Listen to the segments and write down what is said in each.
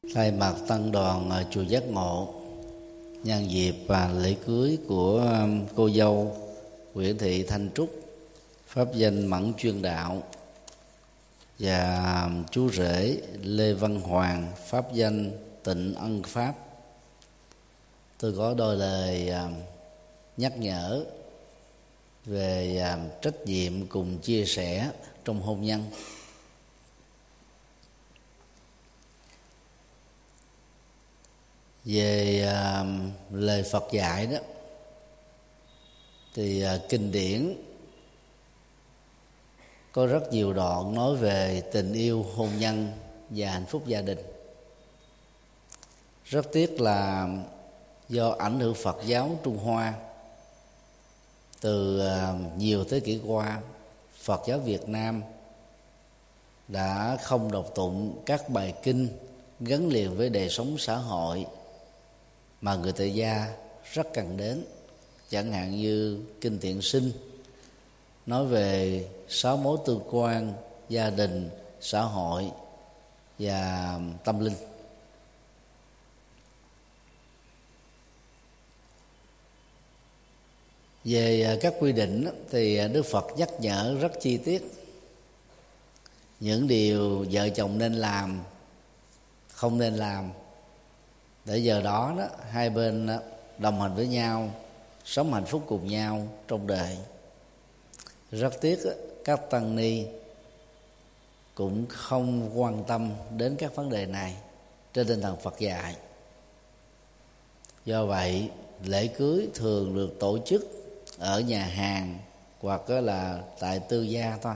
Thay mặt tăng đoàn chùa Giác Ngộ, nhân dịp lễ cưới của cô dâu Nguyễn Thị Thanh Trúc, pháp danh Mẫn Chuyên Đạo, và chú rể Lê Văn Hoàng, pháp danh Tịnh Ân Pháp, tôi có đôi lời nhắc nhở về trách nhiệm cùng chia sẻ trong hôn nhân. Về lời Phật dạy đó, thì kinh điển có rất nhiều đoạn nói về tình yêu, hôn nhân và hạnh phúc gia đình. Rất tiếc là do ảnh hưởng Phật giáo Trung Hoa từ nhiều thế kỷ qua, Phật giáo Việt Nam đã không đọc tụng các bài kinh gắn liền với đời sống xã hội mà người tại gia rất cần đến, chẳng hạn như kinh Thiện Sinh nói về 6 mối tương quan gia đình, xã hội và tâm linh. Về các quy định thì Đức Phật nhắc nhở rất chi tiết những điều vợ chồng nên làm, không nên làm, để giờ đó hai bên đồng hành với nhau, sống hạnh phúc cùng nhau trong đời. Rất tiếc các tăng ni cũng không quan tâm đến các vấn đề này trên tinh thần Phật dạy. Do vậy, lễ cưới thường được tổ chức ở nhà hàng hoặc là tại tư gia thôi.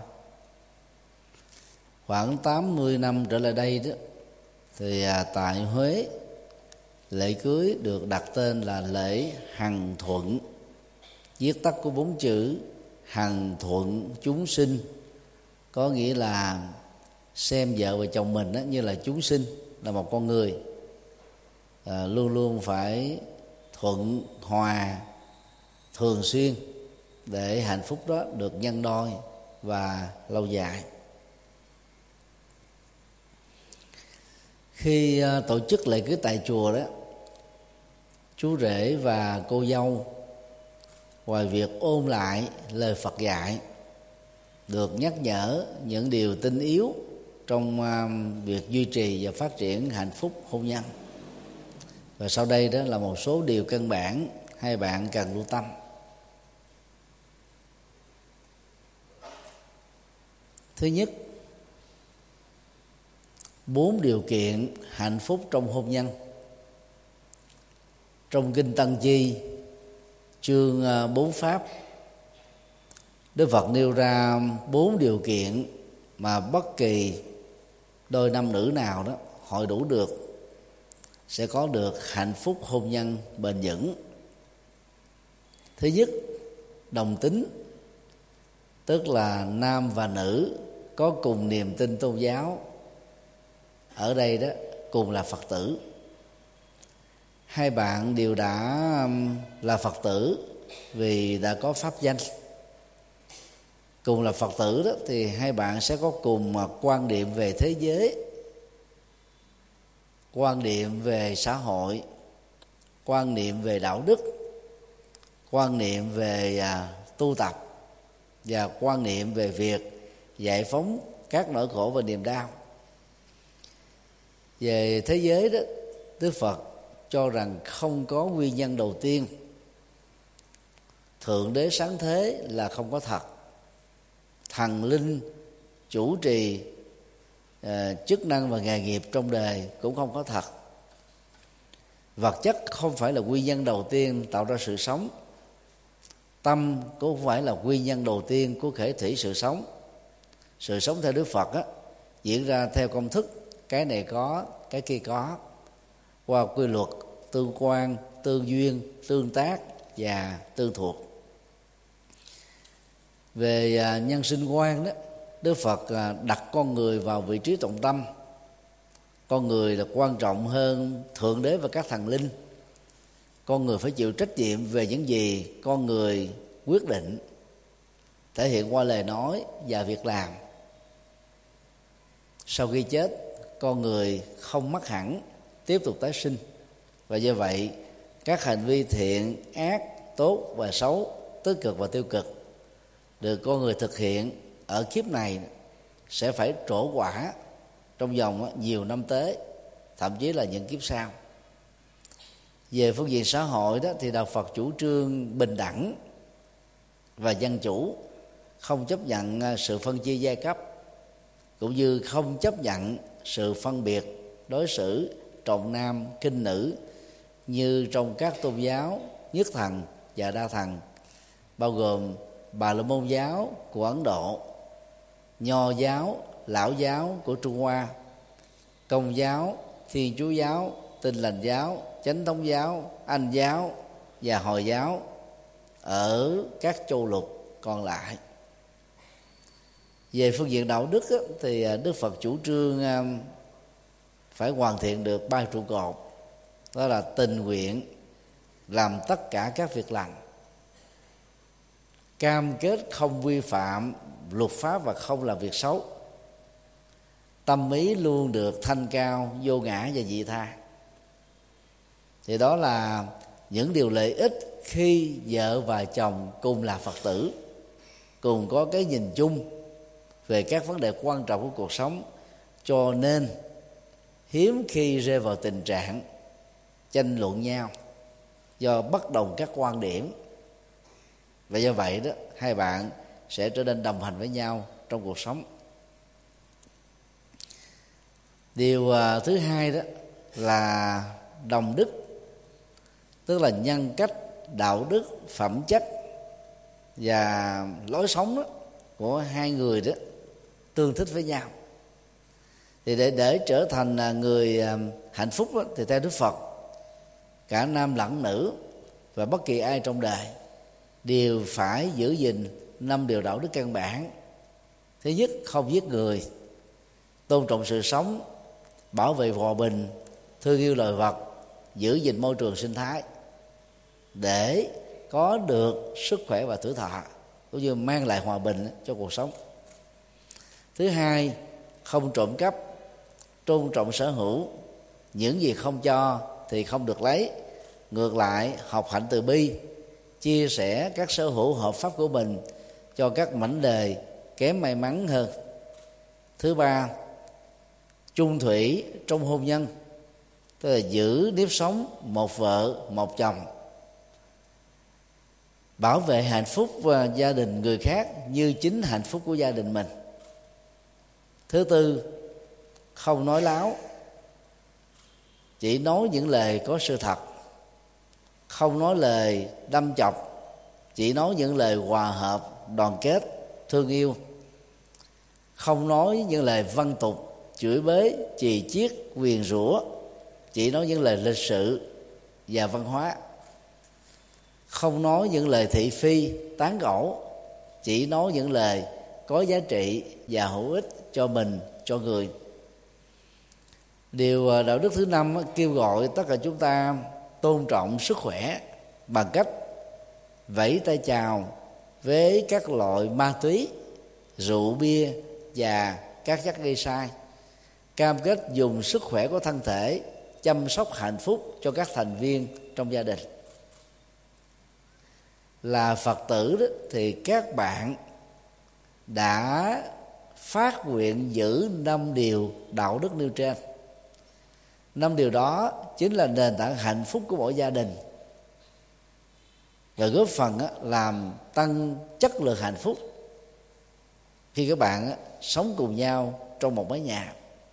Khoảng 80 năm trở lại đây đó, thì tại Huế, lễ cưới được đặt tên là lễ Hằng Thuận, viết tắt của 4 chữ Hằng Thuận Chúng Sinh, có nghĩa là xem vợ và chồng mình như là chúng sinh, là một con người, luôn luôn phải thuận hòa thường xuyên để hạnh phúc đó được nhân đôi và lâu dài. Khi tổ chức lễ cưới tại chùa đó, chú rể và cô dâu ngoài việc ôn lại lời Phật dạy, được nhắc nhở những điều tinh yếu trong việc duy trì và phát triển hạnh phúc hôn nhân. Và sau đây đó là một số điều căn bản hai bạn cần lưu tâm. Thứ nhất, 4 điều kiện hạnh phúc trong hôn nhân. Trong kinh Tăng Chi chương 4 pháp, Đức Phật nêu ra 4 điều kiện mà bất kỳ đôi nam nữ nào đó hội đủ được sẽ có được hạnh phúc hôn nhân bền vững. Thứ nhất, đồng tính, tức là nam và nữ có cùng niềm tin tôn giáo, ở đây đó cùng là Phật tử. Hai bạn đều đã là Phật tử vì đã có pháp danh. Cùng là Phật tử đó thì hai bạn sẽ có cùng quan điểm về thế giới, quan điểm về xã hội, quan niệm về đạo đức, quan niệm về tu tập và quan niệm về việc giải phóng các nỗi khổ và niềm đau. Về thế giới đó, Đức Phật cho rằng không có nguyên nhân đầu tiên. Thượng đế sáng thế là không có thật. Thần linh chủ trì chức năng và nghề nghiệp trong đời cũng không có thật. Vật chất không phải là nguyên nhân đầu tiên tạo ra sự sống. Tâm cũng không phải là nguyên nhân đầu tiên của khởi thủy sự sống. Sự sống theo Đức Phật diễn ra theo công thức cái này có, cái kia có, qua quy luật tương quan, tương duyên, tương tác và tương thuộc. Về nhân sinh quan đó, Đức Phật đặt con người vào vị trí trọng tâm. Con người là quan trọng hơn Thượng Đế và các thần linh. Con người phải chịu trách nhiệm về những gì con người quyết định, thể hiện qua lời nói và việc làm. Sau khi chết, con người không mất hẳn tiếp tục tái sinh. Và do vậy các hành vi thiện, ác, tốt và xấu, tích cực và tiêu cực được con người thực hiện ở kiếp này sẽ phải trổ quả trong vòng nhiều năm tới, thậm chí là những kiếp sau. Về phương diện xã hội đó thì đạo Phật chủ trương bình đẳng và dân chủ, không chấp nhận sự phân chia giai cấp, cũng như không chấp nhận sự phân biệt đối xử trọng nam khinh nữ như trong các tôn giáo nhất thần và đa thần, bao gồm Bà La Môn giáo của Ấn Độ, Nho giáo, Lão giáo của Trung Hoa, Công giáo, Thiên Chúa giáo, Tin Lành giáo, Chánh thống giáo, Anh giáo và Hồi giáo ở các châu lục còn lại. Về phương diện đạo đức thì Đức Phật chủ trương phải hoàn thiện được 3 trụ cột, đó là tình nguyện, làm tất cả các việc lành, cam kết không vi phạm luật pháp và không làm việc xấu, tâm ý luôn được thanh cao, vô ngã và vị tha. Thì đó là những điều lợi ích khi vợ và chồng cùng là Phật tử, cùng có cái nhìn chung về các vấn đề quan trọng của cuộc sống, cho nên hiếm khi rơi vào tình trạng tranh luận nhau do bất đồng các quan điểm. Và do vậy đó, hai bạn sẽ trở nên đồng hành với nhau trong cuộc sống. Điều thứ hai đó là đồng đức, tức là nhân cách, đạo đức, phẩm chất và lối sống đó của hai người đó tương thích với nhau. Thì để trở thành người hạnh phúc đó, thì theo Đức Phật, cả nam lẫn nữ và bất kỳ ai trong đời đều phải giữ gìn 5 điều đạo đức căn bản. Thứ nhất, không giết người, tôn trọng sự sống, bảo vệ hòa bình, thương yêu loài vật, giữ gìn môi trường sinh thái để có được sức khỏe và tuổi thọ, cũng như mang lại hòa bình cho cuộc sống. Thứ hai, không trộm cắp, tôn trọng sở hữu, những gì không cho thì không được lấy, ngược lại học hạnh từ bi, chia sẻ các sở hữu hợp pháp của mình cho các mảnh đời kém may mắn hơn. Thứ ba, chung thủy trong hôn nhân, tức là giữ nếp sống một vợ một chồng, bảo vệ hạnh phúc và gia đình người khác như chính hạnh phúc của gia đình mình. Thứ tư, không nói láo, chỉ nói những lời có sự thật, không nói lời đâm chọc, chỉ nói những lời hòa hợp, đoàn kết, thương yêu, không nói những lời văn tục, chửi bới, chì chiết, nguyền rủa, chỉ nói những lời lịch sự và văn hóa, không nói những lời thị phi, tán gẫu, chỉ nói những lời có giá trị và hữu ích cho mình, cho người. Điều đạo đức thứ 5 kêu gọi tất cả chúng ta tôn trọng sức khỏe bằng cách vẫy tay chào với các loại ma túy, rượu bia và các chất gây sai, cam kết dùng sức khỏe của thân thể chăm sóc hạnh phúc cho các thành viên trong gia đình. Là Phật tử đó, thì các bạn đã phát nguyện giữ 5 điều đạo đức nêu trên. 5 điều đó chính là nền tảng hạnh phúc của mỗi gia đình và góp phần làm tăng chất lượng hạnh phúc khi các bạn sống cùng nhau trong một mái nhà.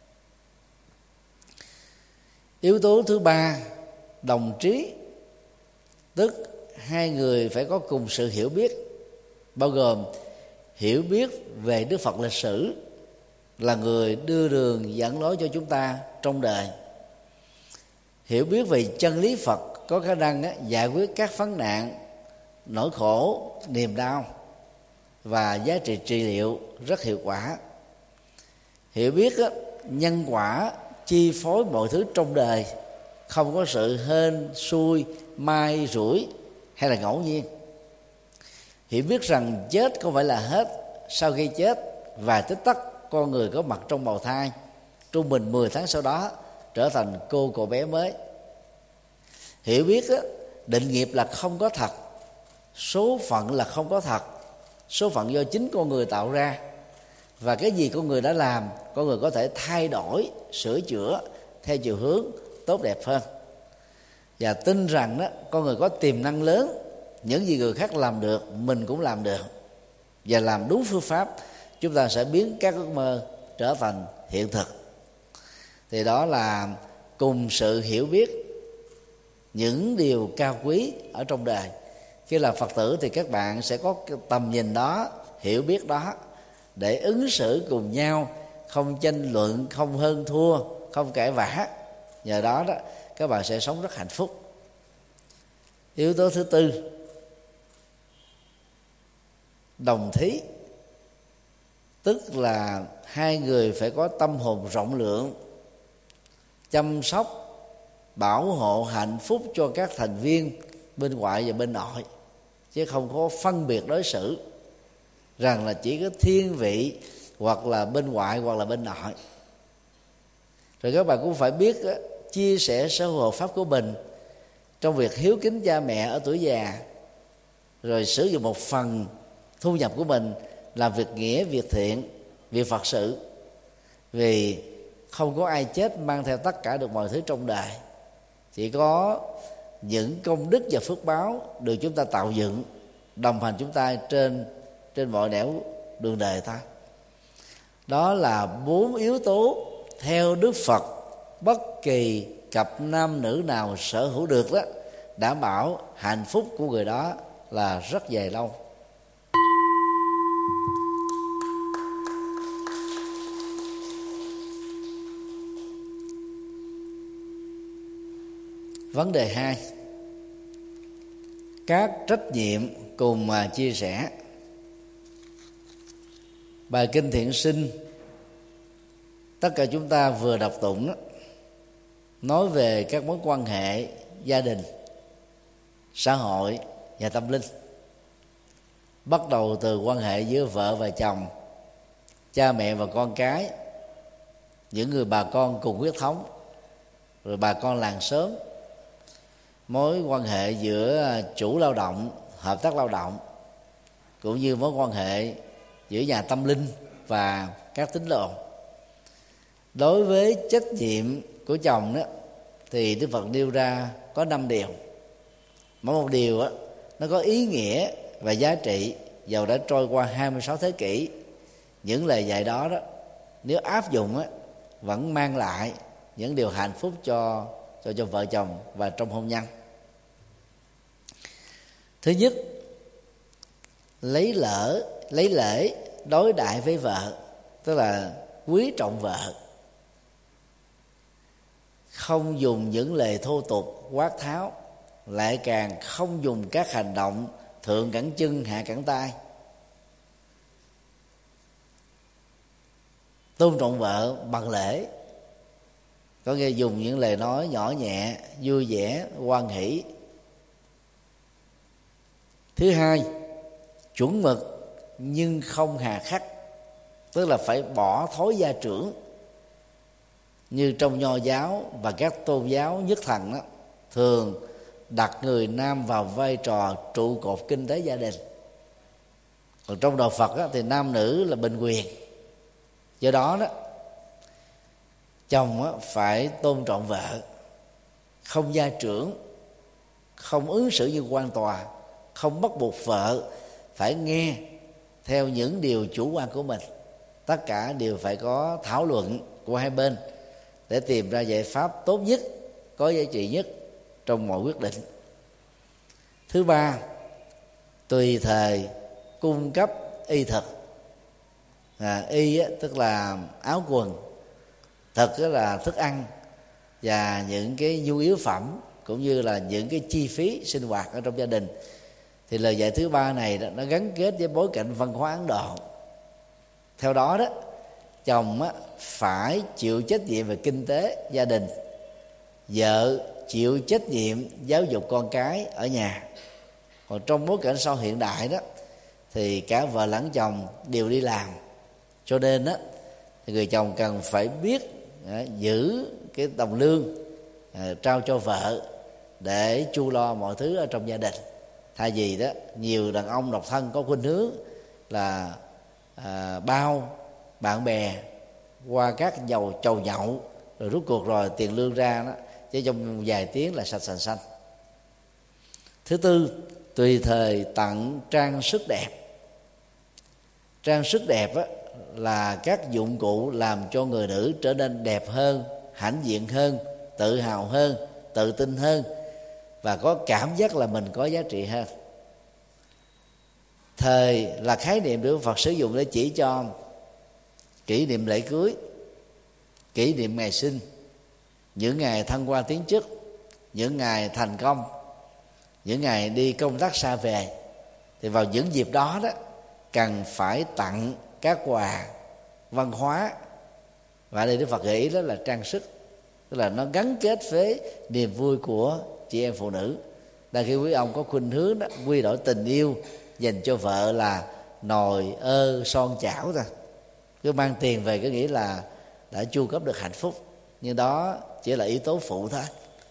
Yếu tố thứ ba, đồng trí, tức hai người phải có cùng sự hiểu biết, bao gồm hiểu biết về Đức Phật lịch sử, là người đưa đường dẫn lối cho chúng ta trong đời, hiểu biết về chân lý Phật có khả năng giải quyết các vấn nạn, nỗi khổ, niềm đau và giá trị trị liệu rất hiệu quả, hiểu biết nhân quả chi phối mọi thứ trong đời, không có sự hên xui, may rủi hay là ngẫu nhiên, hiểu biết rằng chết không phải là hết, sau khi chết vài tích tắc con người có mặt trong bào thai, trung bình 10 tháng sau đó trở thành cô cậu bé mới. Hiểu biết đó, định nghiệp là không có thật, số phận là không có thật, số phận do chính con người tạo ra, và cái gì con người đã làm, con người có thể thay đổi, sửa chữa theo chiều hướng tốt đẹp hơn. Và tin rằng đó, con người có tiềm năng lớn, những gì người khác làm được mình cũng làm được, và làm đúng phương pháp chúng ta sẽ biến các ước mơ trở thành hiện thực. Thì đó là cùng sự hiểu biết những điều cao quý ở trong đời. Khi là Phật tử thì các bạn sẽ có cái tầm nhìn đó, hiểu biết đó để ứng xử cùng nhau, không tranh luận, không hơn thua, không cãi vã. Nhờ đó đó các bạn sẽ sống rất hạnh phúc. Yếu tố thứ tư, đồng thí, tức là hai người phải có tâm hồn rộng lượng, chăm sóc, bảo hộ hạnh phúc cho các thành viên bên ngoại và bên nội, chứ không có phân biệt đối xử rằng là chỉ có thiên vị hoặc là bên ngoại hoặc là bên nội. Rồi các bạn cũng phải biết chia sẻ sở hữu hợp pháp của mình trong việc hiếu kính cha mẹ ở tuổi già, rồi sử dụng một phần thu nhập của mình làm việc nghĩa, việc thiện, việc Phật sự. Vì không có ai chết mang theo tất cả được mọi thứ trong đời, chỉ có những công đức và phước báo được chúng ta tạo dựng đồng hành chúng ta trên mọi nẻo đường đời ta. Đó là 4 yếu tố theo Đức Phật bất kỳ cặp nam nữ nào sở hữu được đó, đảm bảo hạnh phúc của người đó là rất dài lâu. Vấn đề 2, các trách nhiệm cùng chia sẻ. Bài Kinh Thiện Sinh tất cả chúng ta vừa đọc tụng đó, nói về các mối quan hệ gia đình, xã hội và tâm linh. Bắt đầu từ quan hệ giữa vợ và chồng, cha mẹ và con cái, những người bà con cùng huyết thống, rồi bà con làng xóm, mối quan hệ giữa chủ lao động, hợp tác lao động, cũng như mối quan hệ giữa nhà tâm linh và các tín đồ. Đối với trách nhiệm của chồng đó thì Đức Phật nêu ra có 5 điều. Mỗi một điều đó, nó có ý nghĩa và giá trị, dầu đã trôi qua 26 thế kỷ. Những lời dạy đó nếu áp dụng đó, vẫn mang lại những điều hạnh phúc cho vợ chồng và trong hôn nhân. Thứ nhất, lấy lễ đối đãi với vợ, tức là quý trọng vợ, không dùng những lời thô tục quát tháo, lại càng không dùng các hành động thượng cẳng chân hạ cẳng tay. Tôn trọng vợ bằng lễ, có nghĩa dùng những lời nói nhỏ nhẹ, vui vẻ, hoan hỷ. Thứ hai, chuẩn mực nhưng không hà khắc, tức là phải bỏ thói gia trưởng. Như trong Nho giáo và các tôn giáo nhất thần đó, thường đặt người nam vào vai trò trụ cột kinh tế gia đình. Còn trong đạo Phật đó, thì nam nữ là bình quyền. Do đó chồng phải tôn trọng vợ, không gia trưởng, không ứng xử như quan tòa, không bắt buộc vợ phải nghe theo những điều chủ quan của mình. Tất cả đều phải có thảo luận của hai bên để tìm ra giải pháp tốt nhất, có giá trị nhất trong mọi quyết định. Thứ ba, tùy thời cung cấp y thực. Y tức là áo quần, thực là thức ăn và những cái nhu yếu phẩm, cũng như là những cái chi phí sinh hoạt ở trong gia đình. Thì lời dạy thứ ba này nó gắn kết với bối cảnh văn hóa Ấn Độ. Theo đó chồng phải chịu trách nhiệm về kinh tế gia đình, vợ chịu trách nhiệm giáo dục con cái ở nhà. Còn trong bối cảnh sau hiện đại thì cả vợ lẫn chồng đều đi làm, cho nên thì người chồng cần phải biết giữ cái đồng lương trao cho vợ để chu lo mọi thứ ở trong gia đình. Thay vì đó, nhiều đàn ông độc thân có khuynh hướng là bao bạn bè qua các chầu nhậu, rồi rút cuộc rồi tiền lương ra đó chỉ trong vài tiếng là sạch sành xanh. Thứ tư, tùy thời tặng trang sức đẹp. Trang sức đẹp á, là các dụng cụ làm cho người nữ trở nên đẹp hơn, hãnh diện hơn, tự hào hơn, tự tin hơn và có cảm giác là mình có giá trị hơn. Thời là khái niệm được Phật sử dụng để chỉ cho kỷ niệm lễ cưới, kỷ niệm ngày sinh, những ngày thăng hoa tiến chức, những ngày thành công, những ngày đi công tác xa về. Thì vào những dịp đó đó cần phải tặng các quà văn hóa, và đây Đức Phật gợi ý đó là trang sức, tức là nó gắn kết với niềm vui của chị em phụ nữ. Đa khi quý ông có khuynh hướng đó quy đổi tình yêu dành cho vợ là nồi son chảo thôi, cứ mang tiền về có nghĩa là đã chu cấp được hạnh phúc, nhưng đó chỉ là yếu tố phụ thôi.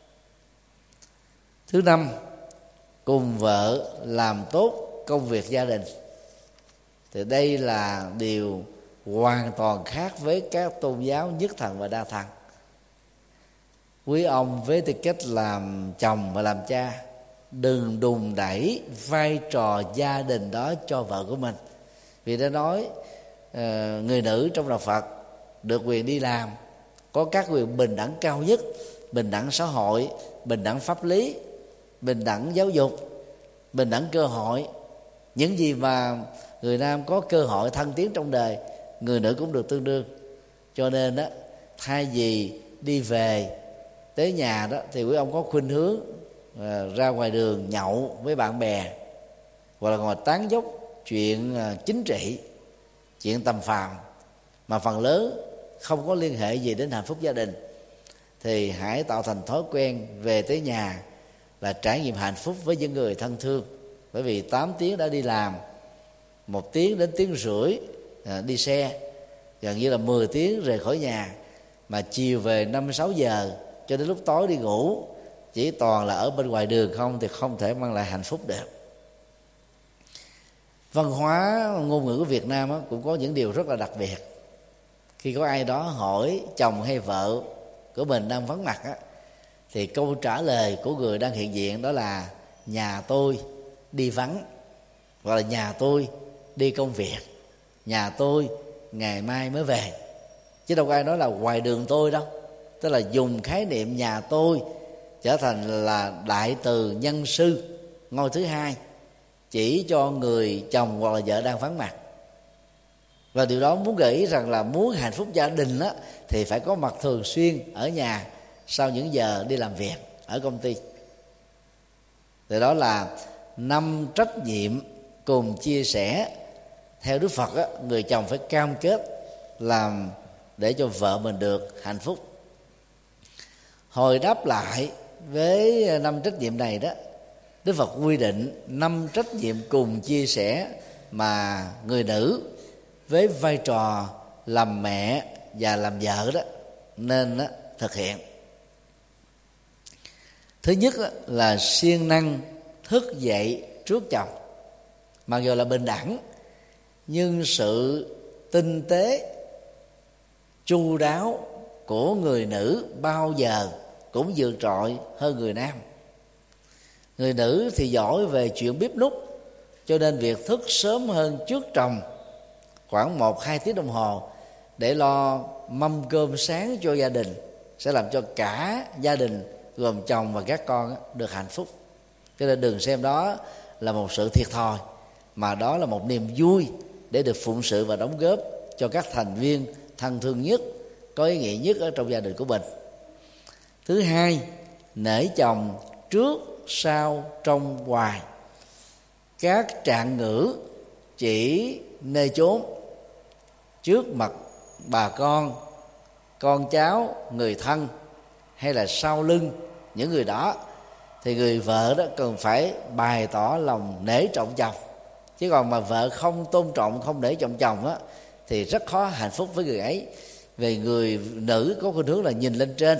Thứ năm, cùng vợ làm tốt công việc gia đình. Thì đây là điều hoàn toàn khác với các tôn giáo nhất thần và đa thần. Quý ông với tư cách làm chồng và làm cha đừng đùn đẩy vai trò gia đình đó cho vợ của mình. Vì đã nói người nữ trong đạo Phật được quyền đi làm, có các quyền bình đẳng cao nhất, bình đẳng xã hội, bình đẳng pháp lý, bình đẳng giáo dục, bình đẳng cơ hội. Những gì mà người nam có cơ hội thăng tiến trong đời, người nữ cũng được tương đương. Cho nên đó, thay vì đi về tới nhà đó thì quý ông có khuynh hướng ra ngoài đường nhậu với bạn bè, hoặc là ngồi tán dóc chuyện chính trị, chuyện tầm phàm mà phần lớn không có liên hệ gì đến hạnh phúc gia đình, thì hãy tạo thành thói quen về tới nhà là trải nghiệm hạnh phúc với những người thân thương. Bởi vì 8 tiếng đã đi làm, 1 tiếng đến tiếng rưỡi đi xe, gần như là 10 tiếng rời khỏi nhà, mà chiều về 5-6 giờ cho đến lúc tối đi ngủ chỉ toàn là ở bên ngoài đường không, thì không thể mang lại hạnh phúc được. Văn hóa ngôn ngữ của Việt Nam cũng có những điều rất là đặc biệt. Khi có ai đó hỏi chồng hay vợ của mình đang vắng mặt thì câu trả lời của người đang hiện diện đó là nhà tôi đi vắng, hoặc là nhà tôi đi công việc, nhà tôi ngày mai mới về. Chứ đâu có ai nói là ngoài đường tôi đâu. Tức là dùng khái niệm nhà tôi trở thành là đại từ nhân sư ngôi thứ hai, chỉ cho người chồng hoặc là vợ đang vắng mặt. Và điều đó muốn gợi ý rằng là muốn hạnh phúc gia đình thì phải có mặt thường xuyên ở nhà sau những giờ đi làm việc ở công ty. Từ đó là 5 trách nhiệm cùng chia sẻ. Theo Đức Phật người chồng phải cam kết làm để cho vợ mình được hạnh phúc. Hồi đáp lại với 5 trách nhiệm này đó, Đức Phật quy định 5 trách nhiệm cùng chia sẻ mà người nữ với vai trò làm mẹ và làm vợ đó nên thực hiện. Thứ nhất là siêng năng thức dậy trước chồng. Mặc dù là bình đẳng, nhưng sự tinh tế chu đáo của người nữ bao giờ cũng vượt trội hơn người nam. Người nữ thì giỏi về chuyện bếp núc, cho nên việc thức sớm hơn trước chồng khoảng 1-2 tiếng đồng hồ để lo mâm cơm sáng cho gia đình sẽ làm cho cả gia đình gồm chồng và các con được hạnh phúc. Cho nên đừng xem đó là một sự thiệt thòi, mà đó là một niềm vui để được phụng sự và đóng góp cho các thành viên thân thương nhất, có ý nghĩa nhất ở trong gia đình của mình. Thứ hai, nể chồng trước sau trong ngoài. Các trạng ngữ chỉ nơi chốn trước mặt bà con cháu, người thân, hay là sau lưng những người đó, thì người vợ đó cần phải bày tỏ lòng nể trọng chồng. Chứ còn mà vợ không tôn trọng, không nể trọng chồng thì rất khó hạnh phúc với người ấy. về người nữ có khuynh hướng là nhìn lên trên.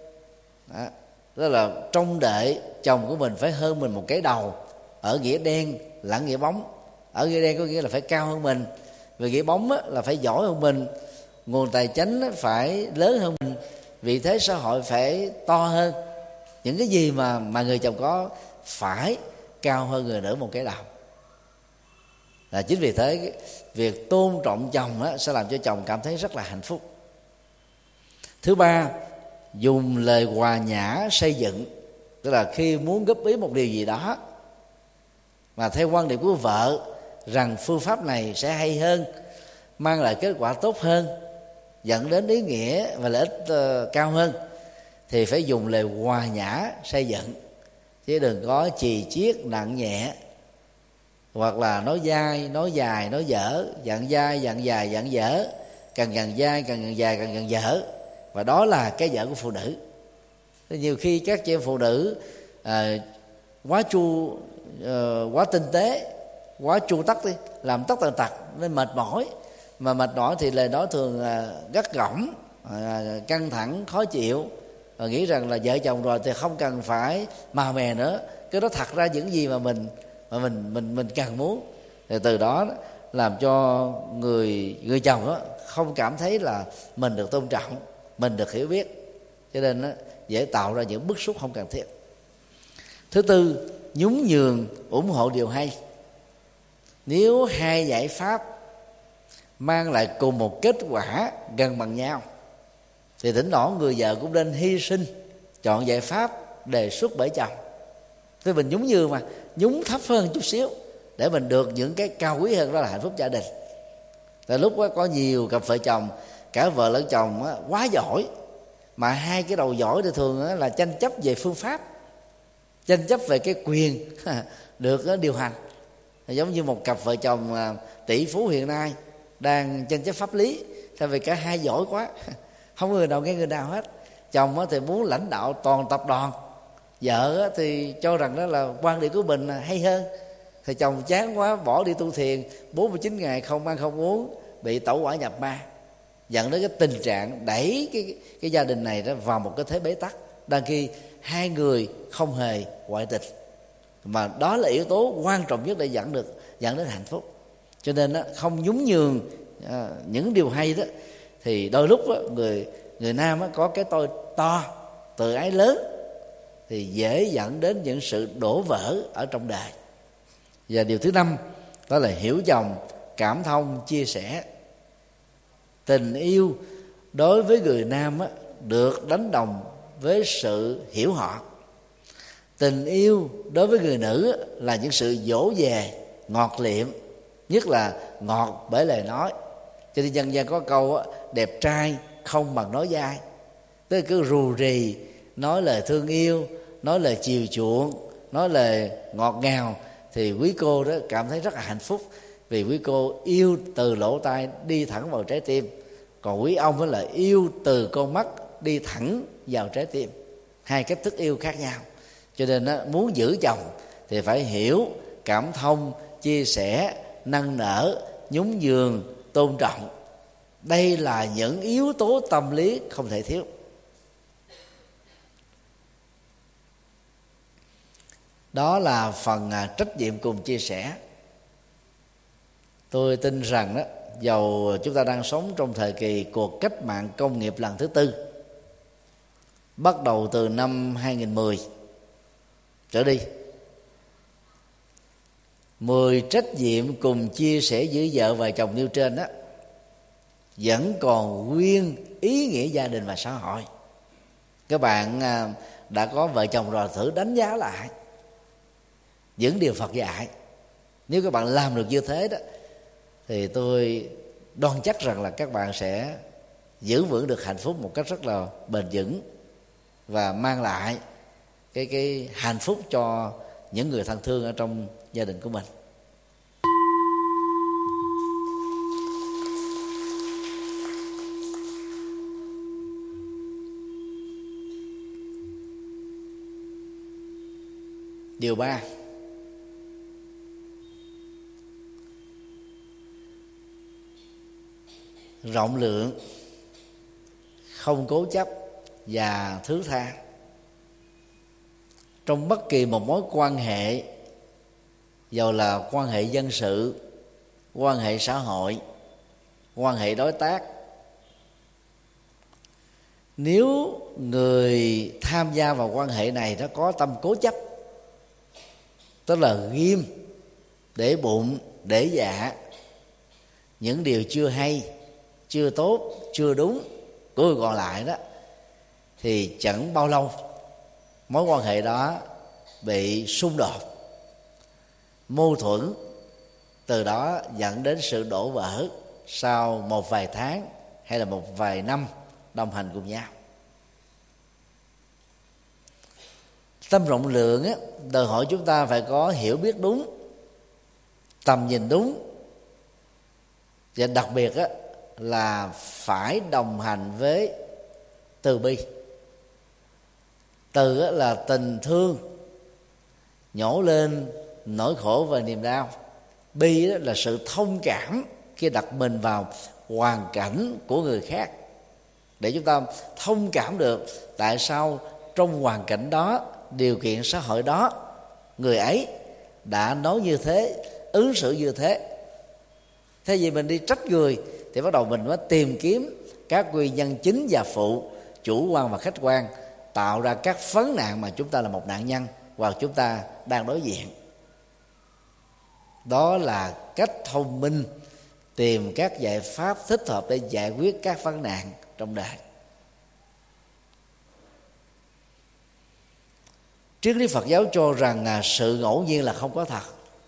Đó là trông đợi chồng của mình phải hơn mình một cái đầu, ở nghĩa đen lẫn nghĩa bóng. Ở nghĩa đen có nghĩa là phải cao hơn mình, về nghĩa bóng là phải giỏi hơn mình, nguồn tài chính phải lớn hơn mình, vị thế xã hội phải to hơn. Những cái gì mà người chồng có phải cao hơn người nữ một cái đầu. Là chính vì thế việc tôn trọng chồng sẽ làm cho chồng cảm thấy rất là hạnh phúc. Thứ ba, dùng lời hòa nhã xây dựng. Tức là khi muốn góp ý một điều gì đó mà theo quan điểm của vợ rằng phương pháp này sẽ hay hơn, mang lại kết quả tốt hơn, dẫn đến ý nghĩa và lợi ích cao hơn, thì phải dùng lời hòa nhã xây dựng, chứ đừng có chì chiết nặng nhẹ, hoặc là nói dai, nói dài, nói dở, dặn dai, dặn dài, dặn dở, càng dặn dai, càng dặn dài, càng dặn dở. Và đó là cái dở của phụ nữ. Nhiều khi các chị em phụ nữ quá chu, quá tinh tế, quá chu tắc đi, làm tất tần tật nên mệt mỏi. Mà mệt mỏi thì lời nói thường gắt gỏng, căng thẳng, khó chịu, và nghĩ rằng là vợ chồng rồi thì không cần phải màu mè nữa. Cái đó thật ra những gì mà mình cần muốn, thì từ đó làm cho người chồng đó không cảm thấy là mình được tôn trọng, mình được hiểu biết, cho nên dễ tạo ra những bức xúc không cần thiết. Thứ tư, nhún nhường ủng hộ điều hay. Nếu hai giải pháp mang lại cùng một kết quả gần bằng nhau thì thỉnh thoảng người vợ cũng nên hy sinh, chọn giải pháp đề xuất bởi chồng. Thì mình nhún nhường mà, nhún thấp hơn chút xíu để mình được những cái cao quý hơn, đó là hạnh phúc gia đình. Tại lúc đó có nhiều cặp vợ chồng, cả vợ lẫn chồng quá giỏi, mà hai cái đầu giỏi thì thường là tranh chấp về phương pháp, tranh chấp về cái quyền được điều hành. Giống như một cặp vợ chồng tỷ phú hiện nay đang tranh chấp pháp lý, tại vì cả hai giỏi quá, không có người nào nghe người nào hết. Chồng thì muốn lãnh đạo toàn tập đoàn, vợ thì cho rằng đó là quan điểm của mình hay hơn. Thì chồng chán quá bỏ đi tu thiền 49 ngày không ăn không uống, bị tẩu hỏa nhập ma, dẫn đến cái tình trạng đẩy cái gia đình này đó vào một cái thế bế tắc, đang khi hai người không hề ngoại tình, mà đó là yếu tố quan trọng nhất để dẫn đến hạnh phúc. Cho nên không nhún nhường những điều hay đó, thì đôi lúc người nam có cái tôi to, tự ái lớn, thì dễ dẫn đến những sự đổ vỡ ở trong đời. Và điều thứ năm, đó là hiểu chồng, cảm thông, chia sẻ. Tình yêu đối với người nam được đánh đồng với sự hiểu họ. Tình yêu đối với người nữ là những sự dỗ về, ngọt liệm, nhất là ngọt bởi lời nói. Cho nên dân gian có câu đẹp trai không bằng nói dai, tức là cứ rù rì nói lời thương yêu, nói lời chiều chuộng, nói lời ngọt ngào, thì quý cô đó cảm thấy rất là hạnh phúc, vì quý cô yêu từ lỗ tai đi thẳng vào trái tim, còn quý ông đó là yêu từ con mắt đi thẳng vào trái tim. Hai cách thức yêu khác nhau. Cho nên muốn giữ chồng thì phải hiểu, cảm thông, chia sẻ, nâng nở, nhún nhường, tôn trọng. Đây là những yếu tố tâm lý không thể thiếu. Đó là phần trách nhiệm cùng chia sẻ. Tôi tin rằng đó, dầu chúng ta đang sống trong thời kỳ cuộc cách mạng công nghiệp lần thứ tư, bắt đầu từ năm 2010 trở đi, 10 trách nhiệm cùng chia sẻ giữa vợ và chồng nêu trên đó vẫn còn nguyên ý nghĩa gia đình và xã hội. Các bạn đã có vợ chồng rồi, thử đánh giá lại những điều Phật dạy. Nếu các bạn làm được như thế đó, thì tôi đoan chắc rằng là các bạn sẽ giữ vững được hạnh phúc một cách rất là bền vững, và mang lại cái hạnh phúc cho những người thân thương ở trong gia đình của mình. Điều 3, rộng lượng không cố chấp và thứ tha. Trong bất kỳ một mối quan hệ, dầu là quan hệ dân sự, quan hệ xã hội, quan hệ đối tác, nếu người tham gia vào quan hệ này nó có tâm cố chấp, tức là ghim, để bụng, để dạ những điều chưa hay, chưa tốt, chưa đúng của người còn lại đó, thì chẳng bao lâu mối quan hệ đó bị xung đột, mâu thuẫn, từ đó dẫn đến sự đổ vỡ sau một vài tháng hay là một vài năm đồng hành cùng nhau. Tâm rộng lượng á, đòi hỏi chúng ta phải có hiểu biết đúng, tầm nhìn đúng, và đặc biệt á, là phải đồng hành với từ bi. Từ á, là tình thương nhổ lên nỗi khổ và niềm đau. Bi đó là sự thông cảm khi đặt mình vào hoàn cảnh của người khác, để chúng ta thông cảm được tại sao trong hoàn cảnh đó, điều kiện xã hội đó, người ấy đã nói như thế, ứng xử như thế. Thế vì mình đi trách người thì bắt đầu mình mới tìm kiếm các nguyên nhân chính và phụ, chủ quan và khách quan, tạo ra các vấn nạn mà chúng ta là một nạn nhân hoặc chúng ta đang đối diện. Đó là cách thông minh tìm các giải pháp thích hợp để giải quyết các vấn nạn trong đời. Triết lý Phật giáo cho rằng sự ngẫu nhiên là không có thật.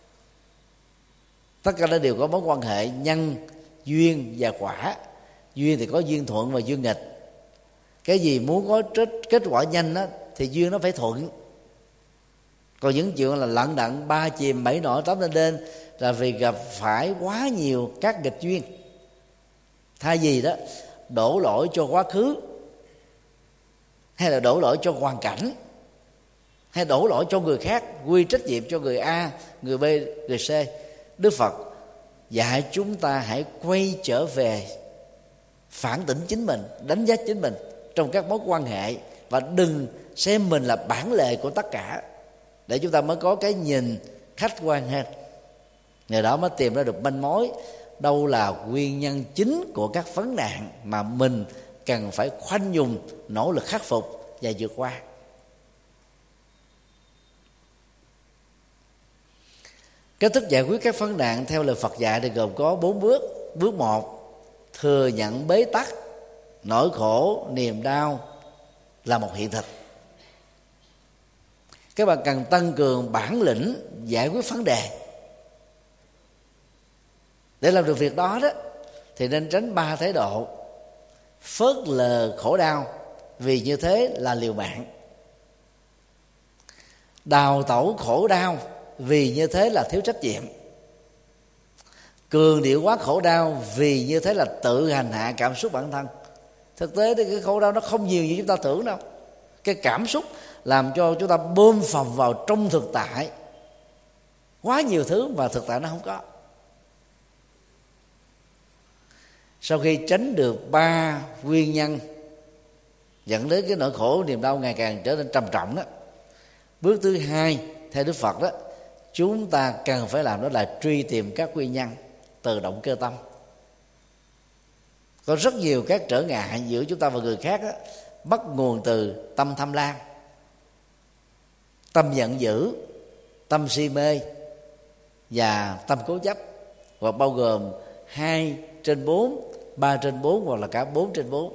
Tất cả đều có mối quan hệ nhân, duyên và quả. Duyên thì có duyên thuận và duyên nghịch. Cái gì muốn có kết quả nhanh đó, thì duyên nó phải thuận. Còn những chuyện là lận đận, ba chìm bảy nổi tám lên đên là vì gặp phải quá nhiều các nghịch duyên. Thay vì đó đổ lỗi cho quá khứ, hay là đổ lỗi cho hoàn cảnh, hay đổ lỗi cho người khác, quy trách nhiệm cho người A, người B, người C, Đức Phật dạy chúng ta hãy quay trở về phản tỉnh chính mình, đánh giá chính mình trong các mối quan hệ, và đừng xem mình là bản lề của tất cả, để chúng ta mới có cái nhìn khách quan hơn. Nhờ đó mới tìm ra được manh mối đâu là nguyên nhân chính của các vấn nạn mà mình cần phải khoanh vùng, nỗ lực khắc phục và vượt qua. Cách thức giải quyết các vấn nạn theo lời Phật dạy thì gồm có 4 bước. Bước 1, thừa nhận bế tắc, nỗi khổ, niềm đau là một hiện thực. Các bạn cần tăng cường bản lĩnh giải quyết vấn đề. Để làm được việc đó thì nên tránh 3 thái độ: phớt lờ khổ đau, vì như thế là liều mạng; đào tẩu khổ đau, vì như thế là thiếu trách nhiệm; cường điệu quá khổ đau, vì như thế là tự hành hạ cảm xúc bản thân. Thực tế thì cái khổ đau nó không nhiều như chúng ta tưởng đâu. Cái cảm xúc làm cho chúng ta bơm phồng vào trong thực tại quá nhiều thứ mà thực tại nó không có. Sau khi tránh được 3 nguyên nhân dẫn đến cái nỗi khổ niềm đau ngày càng trở nên trầm trọng đó, bước thứ 2 theo Đức Phật đó, chúng ta cần phải làm đó là truy tìm các nguyên nhân từ động cơ tâm. Có rất nhiều các trở ngại giữa chúng ta và người khác đó, bắt nguồn từ tâm tham lam, tâm giận dữ, tâm si mê và tâm cố chấp, và bao gồm 2/4, 3/4 hoặc là cả 4/4.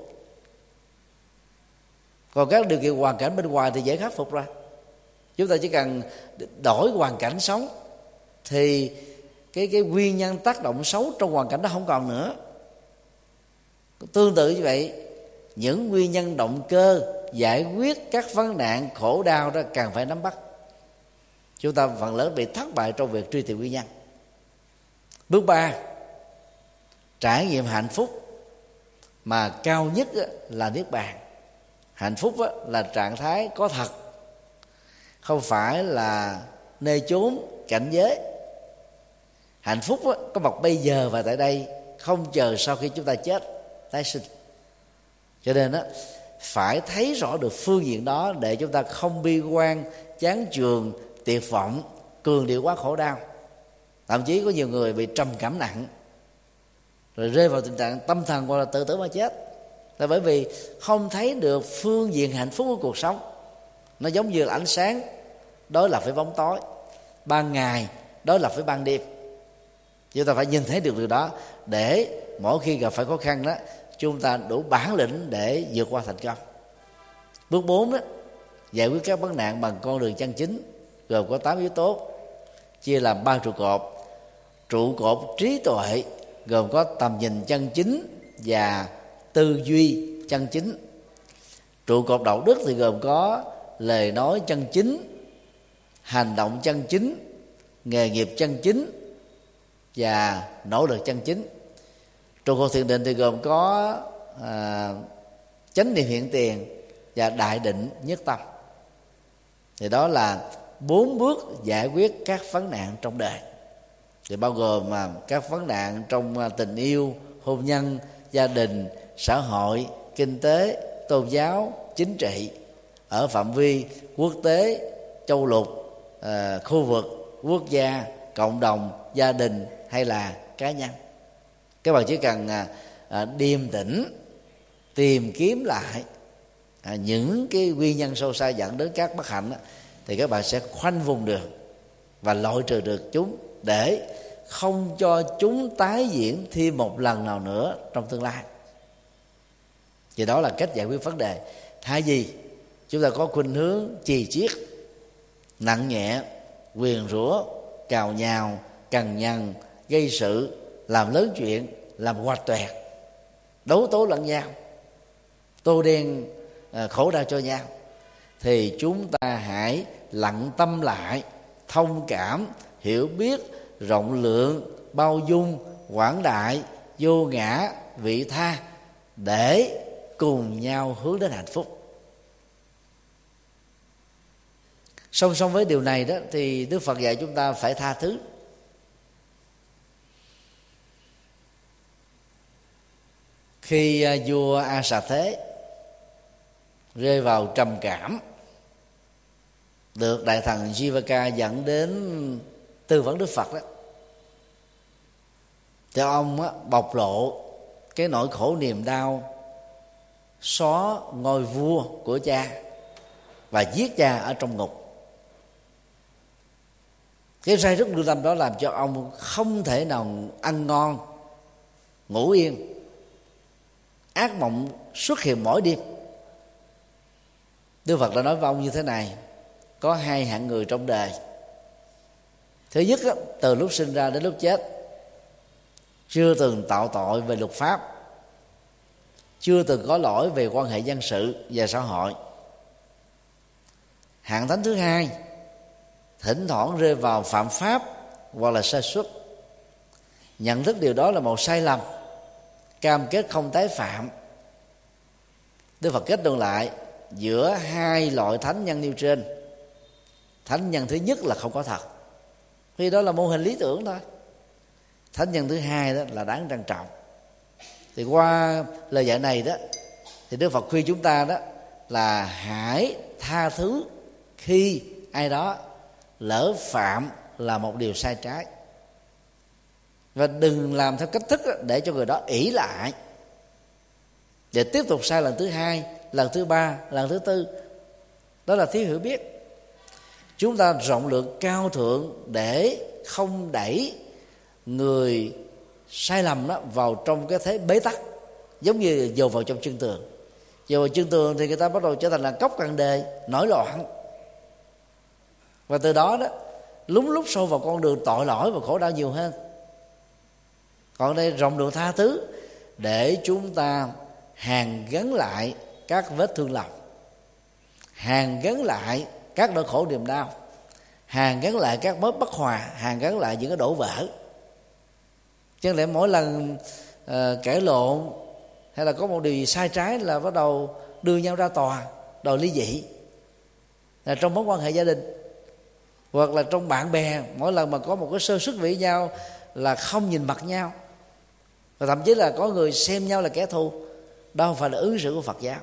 Còn các điều kiện hoàn cảnh bên ngoài thì dễ khắc phục ra. Chúng ta chỉ cần đổi hoàn cảnh sống thì cái nguyên nhân tác động xấu trong hoàn cảnh đó không còn nữa. Tương tự như vậy, những nguyên nhân động cơ giải quyết các vấn nạn khổ đau đó càng phải nắm bắt. Chúng ta phần lớn bị thất bại trong việc truy tìm nguyên nhân. Bước 3, trải nghiệm hạnh phúc mà cao nhất là niết bàn. Hạnh phúc là trạng thái có thật, không phải là nơi chốn cảnh giới. Hạnh phúc có mặt bây giờ và tại đây, không chờ sau khi chúng ta chết tái sinh. Cho nên đó, phải thấy rõ được phương diện đó để chúng ta không bi quan, chán chường, tuyệt vọng, cường điệu quá khổ đau. Thậm chí có nhiều người bị trầm cảm nặng, rồi rơi vào tình trạng tâm thần hoặc là tự tử mà chết, là bởi vì không thấy được phương diện hạnh phúc của cuộc sống. Nó giống như là ánh sáng đối lập với bóng tối, ban ngày đối lập với ban đêm. Chúng ta phải nhìn thấy được điều đó để mỗi khi gặp phải khó khăn đó, chúng ta đủ bản lĩnh để vượt qua thành công. Bước 4 đó, giải quyết các vấn nạn bằng con đường chân chính, gồm có 8 yếu tố, chia làm 3 trụ cột. Trụ cột trí tuệ gồm có tầm nhìn chân chính và tư duy chân chính. Trụ cột đạo đức thì gồm có lời nói chân chính, hành động chân chính, nghề nghiệp chân chính và nỗ lực chân chính. Trụ cột thiền định thì gồm có chánh niệm hiện tiền và đại định nhất tâm. Thì đó là 4 bước giải quyết các vấn nạn trong đời, thì bao gồm các vấn nạn trong tình yêu, hôn nhân, gia đình, xã hội, kinh tế, tôn giáo, chính trị, ở phạm vi quốc tế, châu lục, khu vực, quốc gia, cộng đồng, gia đình hay là cá nhân. Các bạn chỉ cần điềm tĩnh tìm kiếm lại những cái nguyên nhân sâu xa dẫn đến các bất hạnh, thì các bạn sẽ khoanh vùng được và loại trừ được chúng để không cho chúng tái diễn thêm một lần nào nữa trong tương lai. Thì đó là cách giải quyết vấn đề. Thay vì chúng ta có khuynh hướng chì chiết, nặng nhẹ, nguyền rủa, cào nhào, cằn nhằn, gây sự, làm lớn chuyện, làm hoạch toẹt, đấu tố lẫn nhau, tô đen khổ đau cho nhau, thì chúng ta hãy lặng tâm lại, thông cảm, hiểu biết, rộng lượng, bao dung, quảng đại, vô ngã, vị tha, để cùng nhau hướng đến hạnh phúc. Song song với điều này đó, thì Đức Phật dạy chúng ta phải tha thứ. Khi vua A Xà Thế rơi vào trầm cảm, được đại thần Jivaka dẫn đến tư vấn Đức Phật đó, thì ông bộc lộ cái nỗi khổ niềm đau xóa ngôi vua của cha và giết cha ở trong ngục. Cái say rứt lương tâm đó làm cho ông không thể nào ăn ngon ngủ yên, ác mộng xuất hiện mỗi đêm. Đức Phật đã nói với ông như thế này: có 2 hạng người trong đời. Thứ nhất, từ lúc sinh ra đến lúc chết chưa từng tạo tội về luật pháp, chưa từng có lỗi về quan hệ dân sự và xã hội. Hạng thánh thứ hai, thỉnh thoảng rơi vào phạm pháp hoặc là sơ suất, nhận thức điều đó là một sai lầm, cam kết không tái phạm. Đức Phật kết luận lại giữa 2 loại thánh nhân nêu trên. Thánh nhân thứ nhất là không có thật, vì đó là mô hình lý tưởng thôi. Thánh nhân thứ hai đó là đáng trân trọng. Thì qua lời dạy này đó, thì Đức Phật khuyên chúng ta đó là hãy tha thứ khi ai đó lỡ phạm là một điều sai trái, và đừng làm theo cách thức để cho người đó ỷ lại để tiếp tục sai lần thứ 2, lần thứ 3, lần thứ 4. Đó là thiếu hiểu biết. Chúng ta rộng lượng cao thượng để không đẩy người sai lầm đó vào trong cái thế bế tắc, giống như dồn vào trong chân tường. Dồn vào chân tường thì người ta bắt đầu trở thành là cốc cần đề, nổi loạn, và từ đó đó lúng lúc sâu vào con đường tội lỗi và khổ đau nhiều hơn. Còn đây rộng lượng tha thứ để chúng ta hàn gắn lại các vết thương lòng, hàn gắn lại các nỗi khổ niềm đau, hàn gắn lại các mối bất hòa, hàn gắn lại những cái đổ vỡ. Chứ lẽ mỗi lần cãi lộn hay là có một điều gì sai trái là bắt đầu đưa nhau ra tòa đòi ly dị, là trong mối quan hệ gia đình hoặc là trong bạn bè. Mỗi lần mà có một cái sơ suất với nhau là không nhìn mặt nhau, và thậm chí là có người xem nhau là kẻ thù, đó không phải là ứng xử của Phật giáo.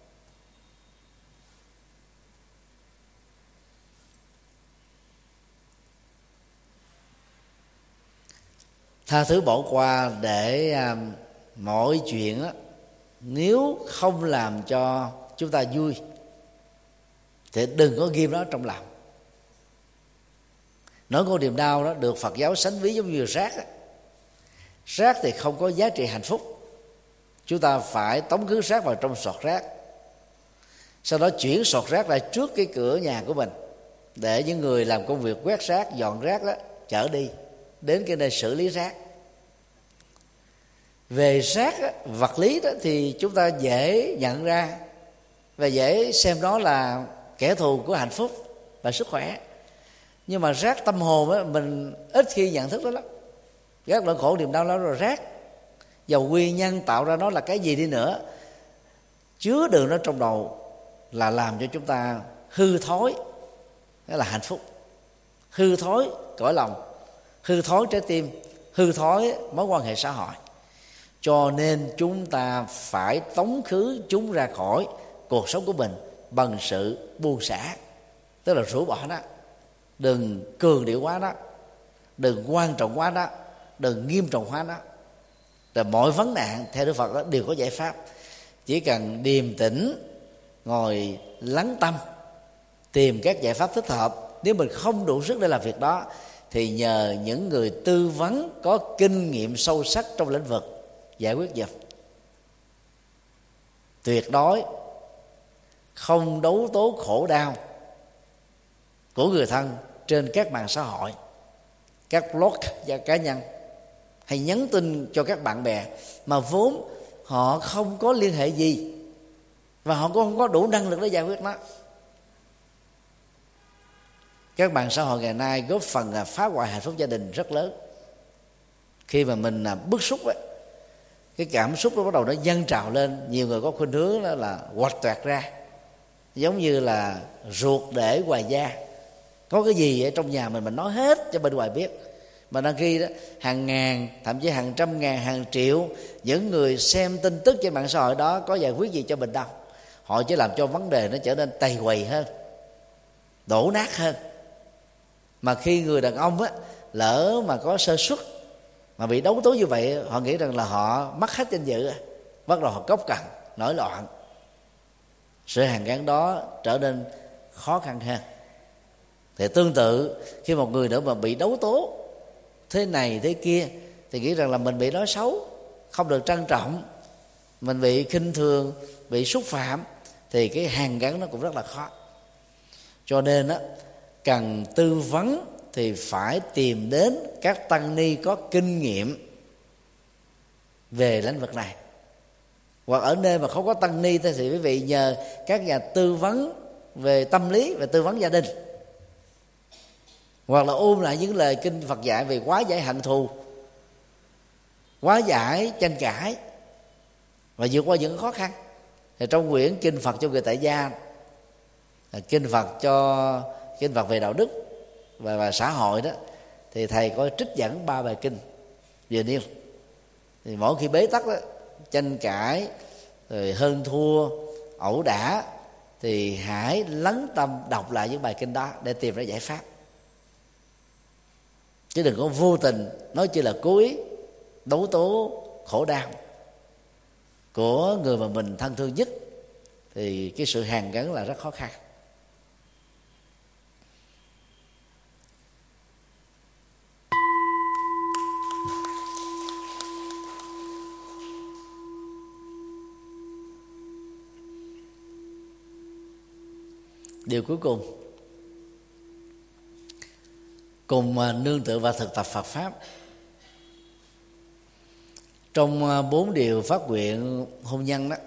Tha thứ bỏ qua để mọi chuyện đó, nếu không làm cho chúng ta vui thì đừng có ghim nó trong lòng. Nỗi khổ niềm đau đó được Phật giáo sánh ví giống như rác đó. Rác thì không có giá trị hạnh phúc, chúng ta phải tống khứ rác vào trong sọt rác, sau đó chuyển sọt rác lại trước cái cửa nhà của mình để những người làm công việc quét rác, dọn rác đó chở đi đến cái nơi xử lý rác. Về rác đó, vật lý đó, thì chúng ta dễ nhận ra và dễ xem nó là kẻ thù của hạnh phúc và sức khỏe. Nhưng mà rác tâm hồn đó, mình ít khi nhận thức đó lắm. Các nỗi khổ niềm đau đó là rác, dầu nguyên nhân tạo ra nó là cái gì đi nữa, chứa đựng nó trong đầu là làm cho chúng ta hư thối, đó là hạnh phúc, hư thối cõi lòng, hư thối trái tim, hư thối mối quan hệ xã hội. Cho nên chúng ta phải tống khứ chúng ra khỏi cuộc sống của mình bằng sự buông xả, tức là rũ bỏ nó, đừng cường điệu quá đó, đừng quan trọng quá đó, đừng nghiêm trọng hóa nó. Rồi mọi vấn nạn theo Đức Phật đó đều có giải pháp, chỉ cần điềm tĩnh ngồi lắng tâm tìm các giải pháp thích hợp. Nếu mình không đủ sức để làm việc đó thì nhờ những người tư vấn có kinh nghiệm sâu sắc trong lĩnh vực giải quyết giùm. Tuyệt đối không đấu tố khổ đau của người thân trên các mạng xã hội, các blog và cá nhân, hay nhắn tin cho các bạn bè mà vốn họ không có liên hệ gì và họ cũng không có đủ năng lực để giải quyết nó. Các mạng xã hội ngày nay góp phần phá hoại hạnh phúc gia đình rất lớn. Khi mà mình bức xúc ấy, cái cảm xúc nó bắt đầu nó dâng trào lên, nhiều người có khuynh hướng đó là quạch toẹt ra, giống như là ruột để ngoài da. Có cái gì ở trong nhà mình nói hết cho bên ngoài biết. Mà đăng khi đó hàng ngàn, thậm chí hàng trăm ngàn, hàng triệu những người xem tin tức trên mạng xã hội đó có giải quyết gì cho mình đâu. Họ chỉ làm cho vấn đề nó trở nên tầy quầy hơn, đổ nát hơn. Mà khi người đàn ông á, lỡ mà có sơ suất mà bị đấu tố như vậy, họ nghĩ rằng là họ mất hết danh dự, bắt đầu họ cốc cằn, nổi loạn. Sự hàn gắn đó trở nên khó khăn hơn. Thì tương tự khi một người nữa mà bị đấu tố thế này thế kia thì nghĩ rằng là mình bị nói xấu, không được trân trọng, mình bị khinh thường, bị xúc phạm, thì cái hàn gắn nó cũng rất là khó. Cho nên á, cần tư vấn thì phải tìm đến các tăng ni có kinh nghiệm về lĩnh vực này. Hoặc ở nơi mà không có tăng ni thì quý vị nhờ các nhà tư vấn về tâm lý và tư vấn gia đình, hoặc là ôn lại những lời kinh Phật dạy về hóa giải hận thù, hóa giải tranh cãi và vượt qua những khó khăn. Thì trong quyển kinh Phật cho người tại gia, kinh Phật về đạo đức và xã hội đó, thì thầy có trích dẫn 3 bài kinh vừa nêu. Thì mỗi khi bế tắc đó, tranh cãi rồi hơn thua, ẩu đả, thì hãy lắng tâm đọc lại những bài kinh đó để tìm ra giải pháp, chứ đừng có vô tình nói chỉ là cố ý đấu tố khổ đau của người mà mình thân thương nhất, thì cái sự hàn gắn là rất khó khăn. Điều cuối cùng nương tựa và thực tập Phật pháp. Trong 4 điều phát nguyện hôn nhân đó,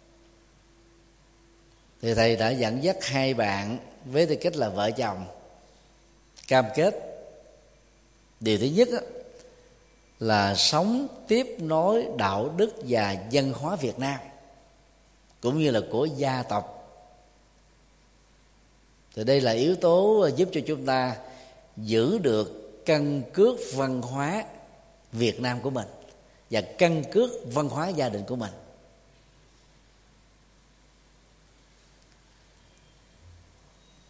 thì thầy đã dẫn dắt 2 bạn với tư cách là vợ chồng cam kết. Điều thứ nhất đó, là sống tiếp nối đạo đức và văn hóa Việt Nam cũng như là của gia tộc. Thì đây là yếu tố giúp cho chúng ta giữ được căn cước văn hóa Việt Nam của mình và căn cước văn hóa gia đình của mình.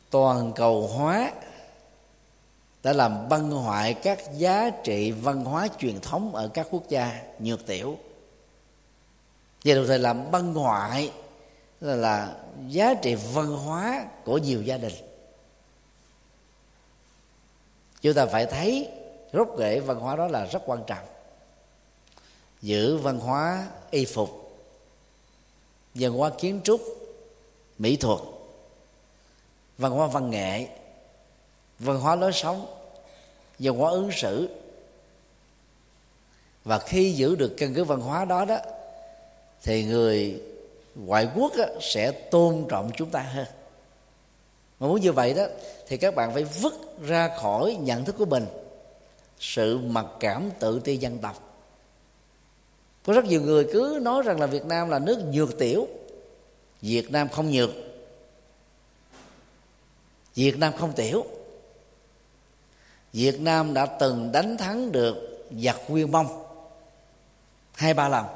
toàn cầu hóa đã làm băng hoại các giá trị văn hóa truyền thống ở các quốc gia nhược tiểu, và đồng thời làm băng hoại là giá trị văn hóa của nhiều gia đình. Chúng ta phải thấy gốc rễ văn hóa đó là rất quan trọng. Giữ văn hóa y phục, văn hóa kiến trúc, mỹ thuật, văn hóa văn nghệ, văn hóa lối sống, văn hóa ứng xử. Và khi giữ được căn cứ văn hóa đó thì người ngoại quốc sẽ tôn trọng chúng ta hơn. Mà muốn như vậy thì các bạn phải vứt ra khỏi nhận thức của mình sự mặc cảm tự ti dân tộc. Có rất nhiều người cứ nói rằng là Việt Nam là nước nhược tiểu. Việt Nam không nhược, Việt Nam không tiểu. Việt Nam đã từng đánh thắng được giặc Nguyên Mông 2-3 lần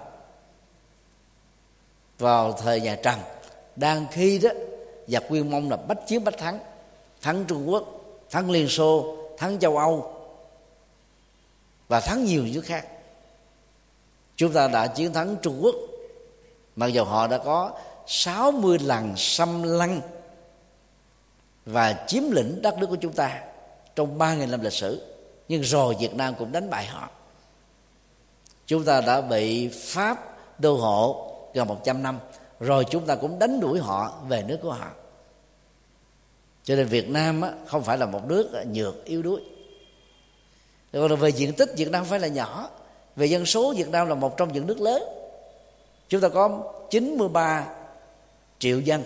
vào thời nhà Trần, đang khi giặc Nguyên Mông là bách chiến bách thắng, thắng Trung Quốc, thắng Liên Xô, thắng châu Âu và thắng nhiều nước khác. Chúng ta đã chiến thắng Trung Quốc, mặc dù họ đã có 60 lần xâm lăng và chiếm lĩnh đất nước của chúng ta trong 3.000 năm lịch sử, nhưng rồi Việt Nam cũng đánh bại họ. Chúng ta đã bị Pháp đô hộ gần 100 năm, rồi chúng ta cũng đánh đuổi họ về nước của họ. Cho nên Việt Nam không phải là một nước nhược yếu đuối. Còn về diện tích, Việt Nam không phải là nhỏ. Về dân số, Việt Nam là một trong những nước lớn. Chúng ta có 93 triệu dân.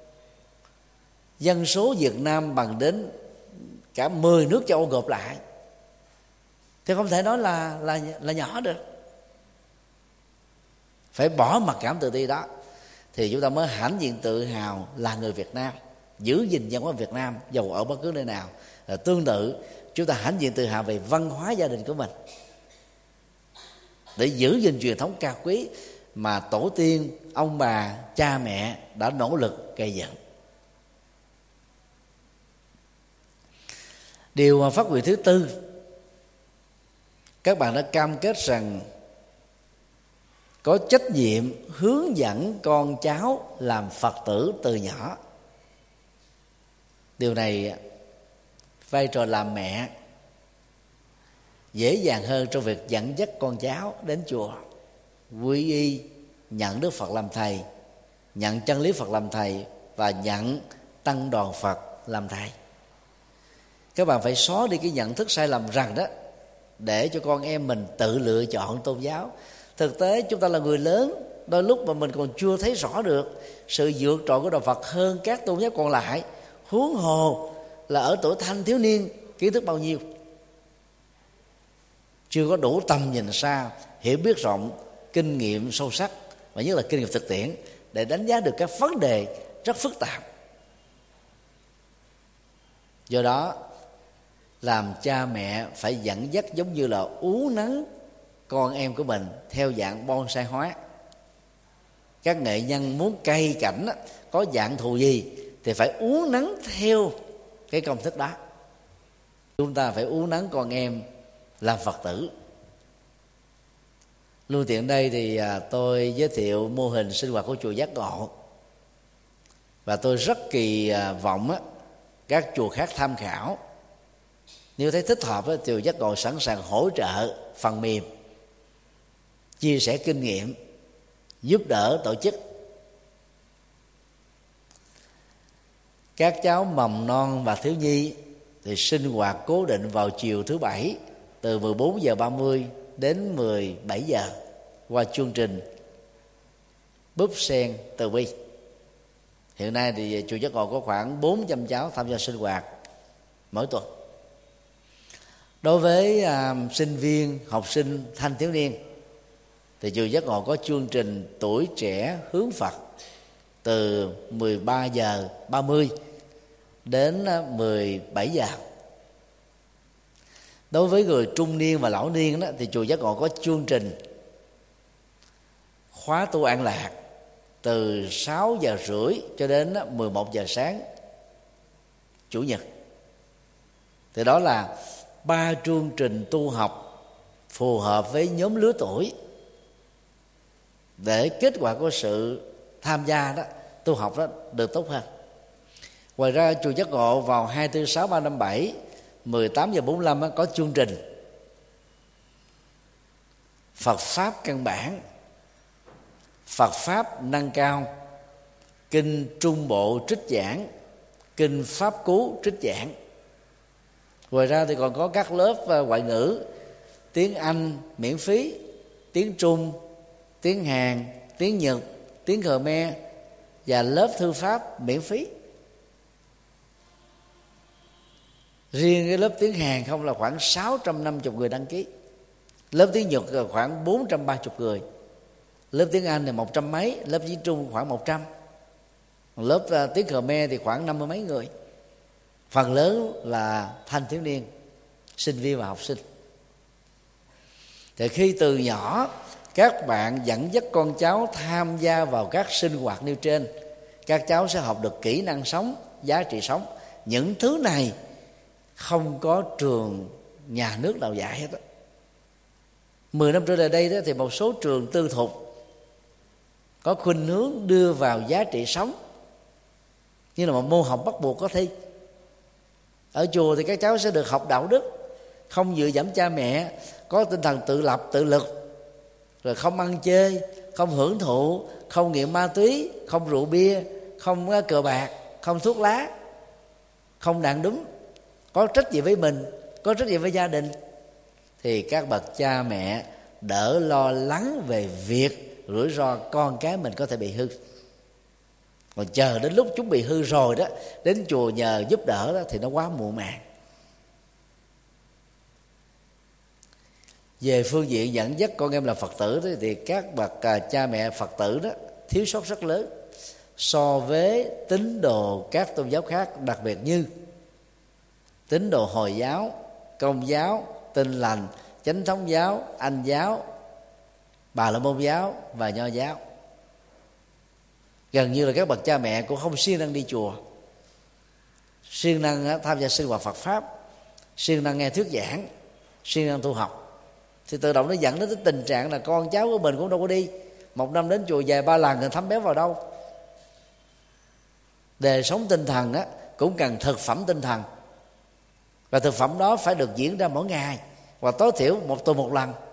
Dân số Việt Nam bằng đến cả 10 nước châu Âu gộp lại, thì không thể nói là nhỏ được. Phải bỏ mặc cảm tự ti đó thì chúng ta mới hãnh diện tự hào là người Việt Nam, giữ gìn văn hóa Việt Nam dầu ở bất cứ nơi nào. Tương tự, chúng ta hãnh diện tự hào về văn hóa gia đình của mình, để giữ gìn truyền thống cao quý mà tổ tiên, ông bà, cha mẹ đã nỗ lực gây dựng. Điều phát nguyện thứ tư, các bạn đã cam kết rằng có trách nhiệm hướng dẫn con cháu làm Phật tử từ nhỏ. Điều này vai trò làm mẹ dễ dàng hơn trong việc dẫn dắt con cháu đến chùa, quy y, nhận Đức Phật làm thầy, nhận chân lý Phật làm thầy và nhận tăng đoàn Phật làm thầy. Các bạn phải xóa đi cái nhận thức sai lầm rằng để cho con em mình tự lựa chọn tôn giáo. Thực tế chúng ta là người lớn, đôi lúc mà mình còn chưa thấy rõ được sự vượt trội của đạo Phật hơn các tôn giáo còn lại, huống hồ là ở tuổi thanh thiếu niên, kiến thức bao nhiêu, chưa có đủ tầm nhìn xa, hiểu biết rộng, kinh nghiệm sâu sắc và nhất là kinh nghiệm thực tiễn để đánh giá được các vấn đề rất phức tạp. Do đó, làm cha mẹ phải dẫn dắt giống như là uốn nắn con em của mình theo dạng bonsai hóa. Các nghệ nhân muốn cây cảnh có dạng thù gì thì phải uốn nắn theo cái công thức đó. Chúng ta phải uốn nắn con em làm Phật tử. Lưu tiện đây thì tôi giới thiệu mô hình sinh hoạt của chùa Giác Ngộ, và tôi rất kỳ vọng các chùa khác tham khảo. Nếu thấy thích hợp thì chùa Giác Ngộ sẵn sàng hỗ trợ phần mềm, chia sẻ kinh nghiệm, giúp đỡ tổ chức. Các cháu mầm non và thiếu nhi thì sinh hoạt cố định vào chiều thứ Bảy từ 14:30 đến 17 giờ qua chương trình Búp Sen Từ Bi. Hiện nay thì chùa Giác Ngộ có khoảng 400 cháu tham gia sinh hoạt mỗi tuần. Đối với sinh viên, học sinh, thanh thiếu niên thì chùa Giác Ngộ có chương trình tuổi trẻ hướng Phật từ 13:30 đến 17 giờ. Đối với người trung niên và lão niên thì chùa Giác Ngộ có chương trình khóa tu an lạc từ 6:30 cho đến 11 giờ sáng, Chủ nhật. Thì đó là 3 chương trình tu học phù hợp với nhóm lứa tuổi, để kết quả của sự tham gia đó, tu học đó được tốt hơn. Ngoài ra chùa Giác Ngộ vào 2, 4, 6, 3, 5, 7 18 giờ 45 có chương trình Phật Pháp căn bản, Phật Pháp nâng cao, Kinh Trung Bộ trích giảng, Kinh Pháp Cú trích giảng. Ngoài ra thì còn có các lớp ngoại ngữ, tiếng Anh miễn phí, tiếng Trung, tiếng Hàn, tiếng Nhật, tiếng Khmer và lớp thư pháp miễn phí. Riêng cái lớp tiếng Hàn không là khoảng 650 người đăng ký. Lớp tiếng Nhật là khoảng 430 người. Lớp tiếng Anh là 100 mấy, lớp tiếng Trung khoảng 100. Lớp tiếng Khmer thì khoảng 50 mấy người. Phần lớn là thanh thiếu niên, sinh viên và học sinh. Thì khi từ nhỏ các bạn dẫn dắt con cháu tham gia vào các sinh hoạt nêu trên, các cháu sẽ học được kỹ năng sống, giá trị sống. Những thứ này không có trường nhà nước nào dạy hết đó. 10 năm trở lại đây đó, thì một số trường tư thục có khuynh hướng đưa vào giá trị sống như là một môn học bắt buộc có thi. Ở chùa thì các cháu sẽ được học đạo đức, không dựa dẫm cha mẹ, có tinh thần tự lập, tự lực, rồi không ăn chơi, không hưởng thụ, không nghiện ma túy, không rượu bia, không cờ bạc, không thuốc lá, không đàn đúng, có trách nhiệm với mình, có trách nhiệm với gia đình, thì các bậc cha mẹ đỡ lo lắng về việc rủi ro con cái mình có thể bị hư. Còn chờ đến lúc chúng bị hư rồi đó, đến chùa nhờ giúp đỡ đó, thì nó quá muộn màng. Về phương diện dẫn dắt con em là Phật tử đó, thì các bậc cha mẹ Phật tử đó thiếu sót rất lớn so với tín đồ các tôn giáo khác, đặc biệt như tín đồ Hồi giáo, Công giáo, Tin lành, Chánh thống giáo, Anh giáo, Bà la môn giáo và Nho giáo. Gần như là các bậc cha mẹ cũng không siêng năng đi chùa, siêng năng tham gia sinh hoạt Phật Pháp, siêng năng nghe thuyết giảng, siêng năng tu học. Thì tự động nó dẫn đến cái tình trạng là con cháu của mình cũng đâu có đi. Một năm đến chùa vài 3 lần thì thấm béo vào đâu. Đời sống tinh thần á cũng cần thực phẩm tinh thần, và thực phẩm đó phải được diễn ra mỗi ngày, và tối thiểu một tuần một lần.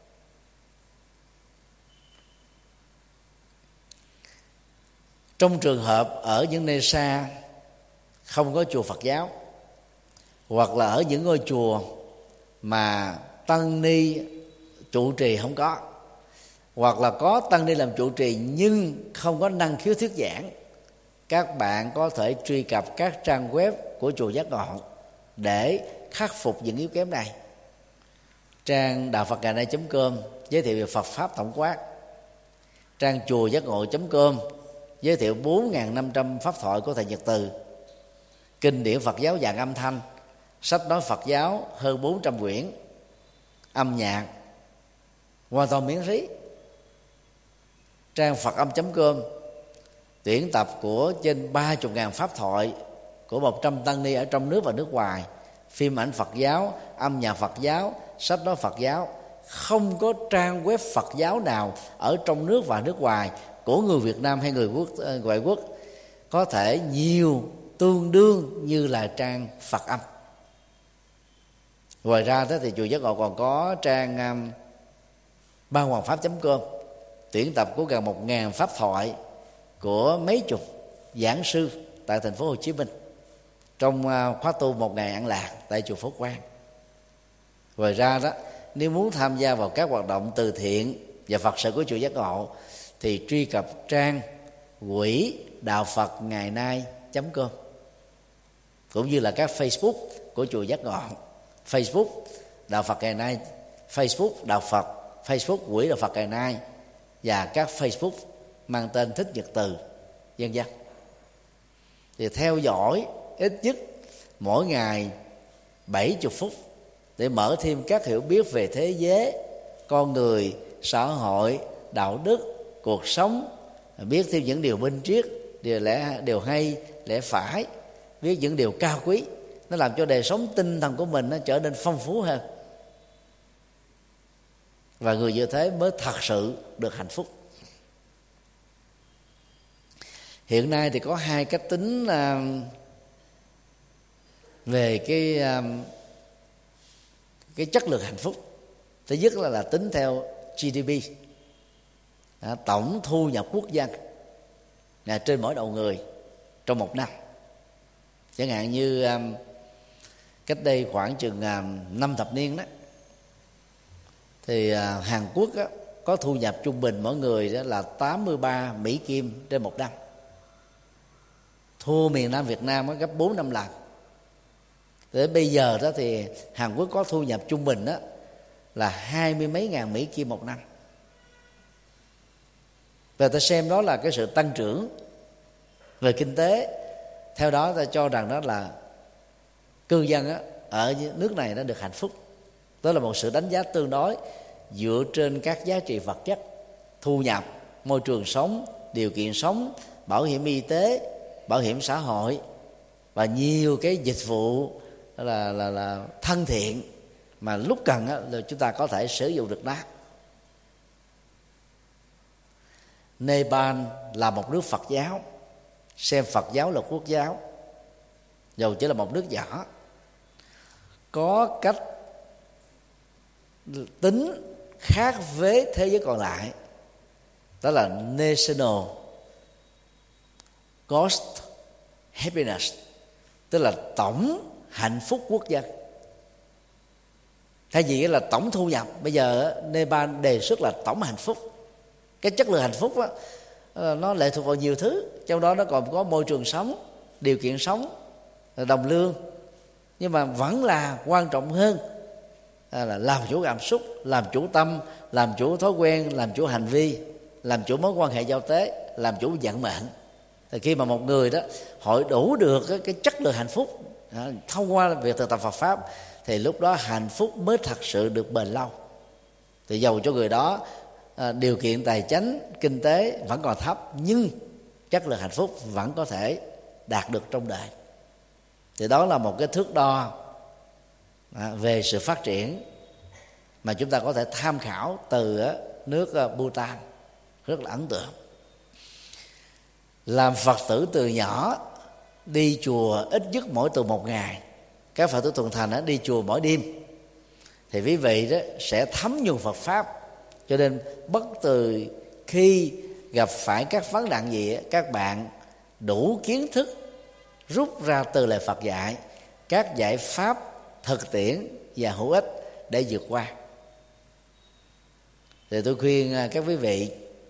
Trong trường hợp ở những nơi xa không có chùa Phật giáo, hoặc là ở những ngôi chùa mà tăng ni trụ trì không có, hoặc là có tăng ni làm trụ trì nhưng không có năng khiếu thuyết giảng, các bạn có thể truy cập các trang web của chùa Giác Ngộ để khắc phục những yếu kém này. Trang đạo Phật ngày nay.com giới thiệu về Phật Pháp tổng quát, trang chùa Giác Ngộ.com giới thiệu 4.500 pháp thoại của thầy Nhật Từ, kinh điển Phật giáo dạng âm thanh, sách nói Phật giáo hơn 400 quyển, âm nhạc hoàn toàn miễn phí. Trang Phật âm.com tuyển tập của trên 30.000 pháp thoại của 100 tăng ni ở trong nước và nước ngoài, phim ảnh Phật giáo, âm nhạc Phật giáo, sách nói Phật giáo. Không có trang web Phật giáo nào ở trong nước và nước ngoài của người Việt Nam hay người ngoại quốc có thể nhiều tương đương như là trang Phật âm. Ngoài ra đó thì chùa Giác Ngộ còn có trang banhoangfap.com tuyển tập của gần 1.000 pháp thoại của mấy chục giảng sư tại thành phố Hồ Chí Minh trong khóa tu 1 ngày an lạc tại chùa Phước Quang. Ngoài ra đó, nếu muốn tham gia vào các hoạt động từ thiện và Phật sự của chùa Giác Ngộ thì truy cập trang quỹ đạo Phật ngày nay.com, cũng như là các Facebook của chùa Giác Ngộ, Facebook đạo Phật ngày nay, Facebook đạo Phật, Facebook quỹ đạo Phật ngày nay, và các Facebook mang tên Thích Nhật Từ, vân vân. Thì theo dõi ít nhất mỗi ngày 70 phút để mở thêm các hiểu biết về thế giới, con người, xã hội, đạo đức, cuộc sống, biết thêm những điều minh triết, điều hay, lẽ phải, viết những điều cao quý, nó làm cho đời sống tinh thần của mình nó trở nên phong phú hơn. Và người như thế mới thật sự được hạnh phúc. Hiện nay thì có hai cách tính về cái chất lượng hạnh phúc. Thứ nhất là tính theo GDP, tổng thu nhập quốc dân trên mỗi đầu người trong một năm. Chẳng hạn như cách đây khoảng chừng 5 thập niên đó, thì Hàn Quốc có thu nhập trung bình mỗi người đó là 83 Mỹ Kim trên một năm, thua miền Nam Việt Nam gấp 4-5 lần. Đến bây giờ đó thì Hàn Quốc có thu nhập trung bình đó là 20 mấy ngàn Mỹ Kim một năm. Và ta xem đó là cái sự tăng trưởng về kinh tế. Theo đó ta cho rằng đó là cư dân ở nước này đã được hạnh phúc. Đó là một sự đánh giá tương đối dựa trên các giá trị vật chất, thu nhập, môi trường sống, điều kiện sống, bảo hiểm y tế, bảo hiểm xã hội và nhiều cái dịch vụ là thân thiện mà lúc cần là chúng ta có thể sử dụng được đó. Nepal là một nước Phật giáo, xem Phật giáo là quốc giáo, dù chỉ là một nước nhỏ, có cách tính khác với thế giới còn lại, đó là National Gross Happiness, tức là tổng hạnh phúc quốc dân. Thay vì là tổng thu nhập, bây giờ Nepal đề xuất là tổng hạnh phúc. Cái chất lượng hạnh phúc đó, nó lệ thuộc vào nhiều thứ, trong đó nó còn có môi trường sống, điều kiện sống, đồng lương. Nhưng mà vẫn là quan trọng hơn là làm chủ cảm xúc, làm chủ tâm, làm chủ thói quen, làm chủ hành vi, làm chủ mối quan hệ giao tế, làm chủ vận mệnh. Thì khi mà một người đó hội đủ được cái chất lượng hạnh phúc thông qua việc thực tập Phật pháp, thì lúc đó hạnh phúc mới thật sự được bền lâu. Thì dầu cho người đó điều kiện tài chính, kinh tế vẫn còn thấp, nhưng chất lượng hạnh phúc vẫn có thể đạt được trong đời. Thì đó là một cái thước đo về sự phát triển mà chúng ta có thể tham khảo từ nước Bhutan, rất là ấn tượng. Làm Phật tử từ nhỏ, đi chùa ít nhất mỗi tuần một ngày. Các Phật tử thuần thành đi chùa mỗi đêm, thì quý vị đó sẽ thấm nhuần Phật pháp. Cho nên bất từ khi gặp phải các vấn nạn gì, các bạn đủ kiến thức rút ra từ lời Phật dạy các giải pháp thực tiễn và hữu ích để vượt qua. Thì tôi khuyên các quý vị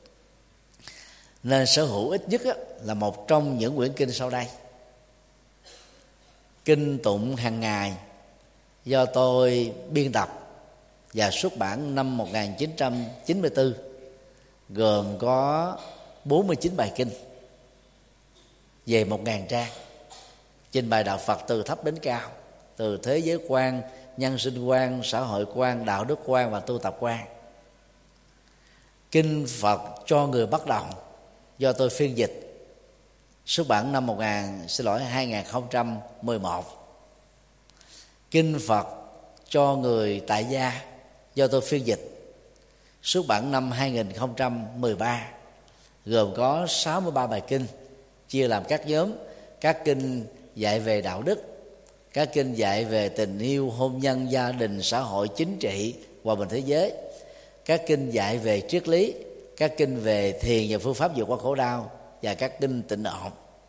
nên sở hữu ít nhất là một trong những quyển kinh sau đây. Kinh tụng hàng ngày do tôi biên tập và xuất bản năm 1994, gồm có 49 bài kinh về 1000 trang, trình bày đạo Phật từ thấp đến cao, từ thế giới quan, nhân sinh quan, xã hội quan, đạo đức quan và tu tập quan. Kinh Phật cho người bắt đầu do tôi phiên dịch, xuất bản năm 2011. Kinh Phật cho người tại gia do tôi phiên dịch, xuất bản năm 2013, gồm có 63 bài kinh, chia làm các nhóm. Các kinh dạy về đạo đức, các kinh dạy về tình yêu, hôn nhân, gia đình, xã hội, chính trị, hòa bình thế giới, các kinh dạy về triết lý, các kinh về thiền và phương pháp vượt qua khổ đau, và các kinh tịnh độ.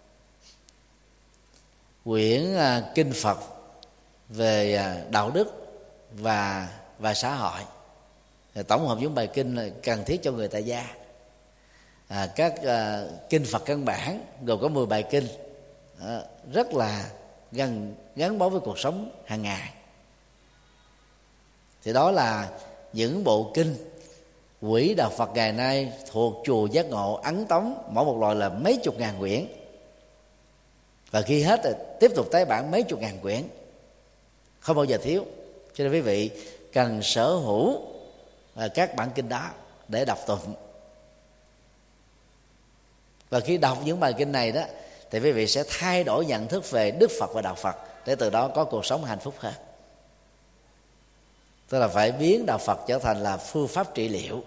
Quyển kinh Phật về đạo đức và xã hội, tổng hợp những bài kinh cần thiết cho người tại gia. Các kinh Phật căn bản gồm có 10 bài kinh, rất là gắn bó với cuộc sống hàng ngày. Thì đó là những bộ kinh quỹ đạo Phật ngày nay thuộc chùa Giác Ngộ ấn tống, mỗi một loại là mấy chục ngàn quyển, và khi hết thì tiếp tục tái bản mấy chục ngàn quyển, không bao giờ thiếu. Cho nên quý vị cần sở hữu các bản kinh đó để đọc tụng. Và khi đọc những bài kinh này đó, thì quý vị sẽ thay đổi nhận thức về Đức Phật và Đạo Phật, để từ đó có cuộc sống hạnh phúc hơn. Tức là phải biến Đạo Phật trở thành là phương pháp trị liệu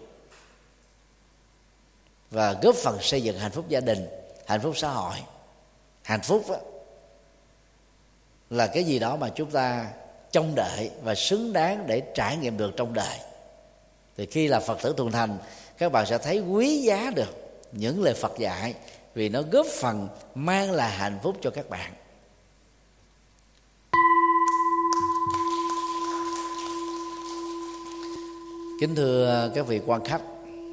và góp phần xây dựng hạnh phúc gia đình, hạnh phúc xã hội. Hạnh phúc đó là cái gì đó mà chúng ta trông đợi và xứng đáng để trải nghiệm được trong đời. Thì khi là Phật tử thuần thành, các bạn sẽ thấy quý giá được những lời Phật dạy, vì nó góp phần mang lại hạnh phúc cho các bạn. Kính thưa các vị quan khách,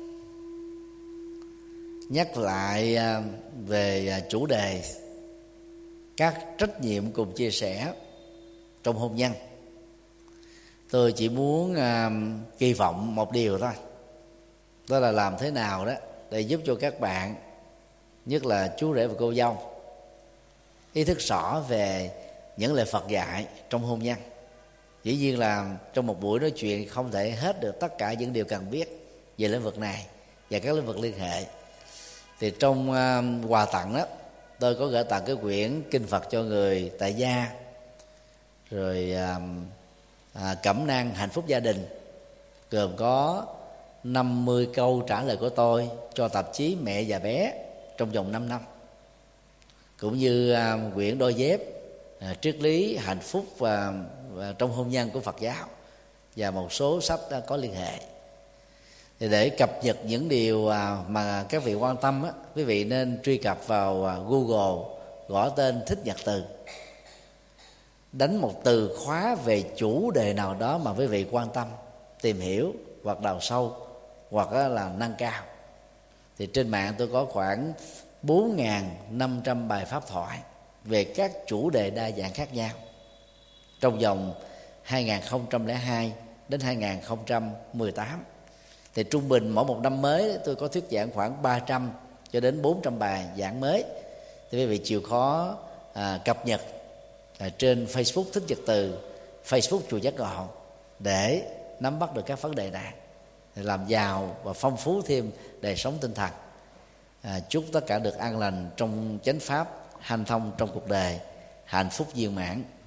nhắc lại về chủ đề các trách nhiệm cùng chia sẻ trong hôn nhân, tôi chỉ muốn kỳ vọng một điều thôi, đó là làm thế nào đó để giúp cho các bạn, nhất là chú rể và cô dâu, ý thức rõ về những lời Phật dạy trong hôn nhân. Dĩ nhiên là trong một buổi nói chuyện không thể hết được tất cả những điều cần biết về lĩnh vực này và các lĩnh vực liên hệ. Thì trong quà tặng đó, tôi có gửi tặng cái quyển Kinh Phật cho người tại gia, rồi cẩm nang hạnh phúc gia đình, gồm có 50 câu trả lời của tôi cho tạp chí Mẹ và Bé trong vòng 5 năm, cũng như quyển đôi dép triết lý hạnh phúc và trong hôn nhân của Phật giáo, và một số sách có liên hệ. Thì để cập nhật những điều mà các vị quan tâm á, quý vị nên truy cập vào Google, gõ tên Thích Nhật Từ, đánh một từ khóa về chủ đề nào đó mà quý vị quan tâm, tìm hiểu hoặc đào sâu hoặc là nâng cao. Thì trên mạng tôi có khoảng 4.500 bài pháp thoại về các chủ đề đa dạng khác nhau trong vòng 2002 đến 2018. Thì trung bình mỗi một năm mới tôi có thuyết giảng khoảng 300 cho đến 400 bài giảng mới. Thì quý vị chịu khó cập nhật trên Facebook Thích Nhật Từ, Facebook Chùa Giác Ngộ để nắm bắt được các vấn đề này, để làm giàu và phong phú thêm đời sống tinh thần. Chúc tất cả được an lành trong chánh pháp, hanh thông trong cuộc đời, hạnh phúc viên mãn.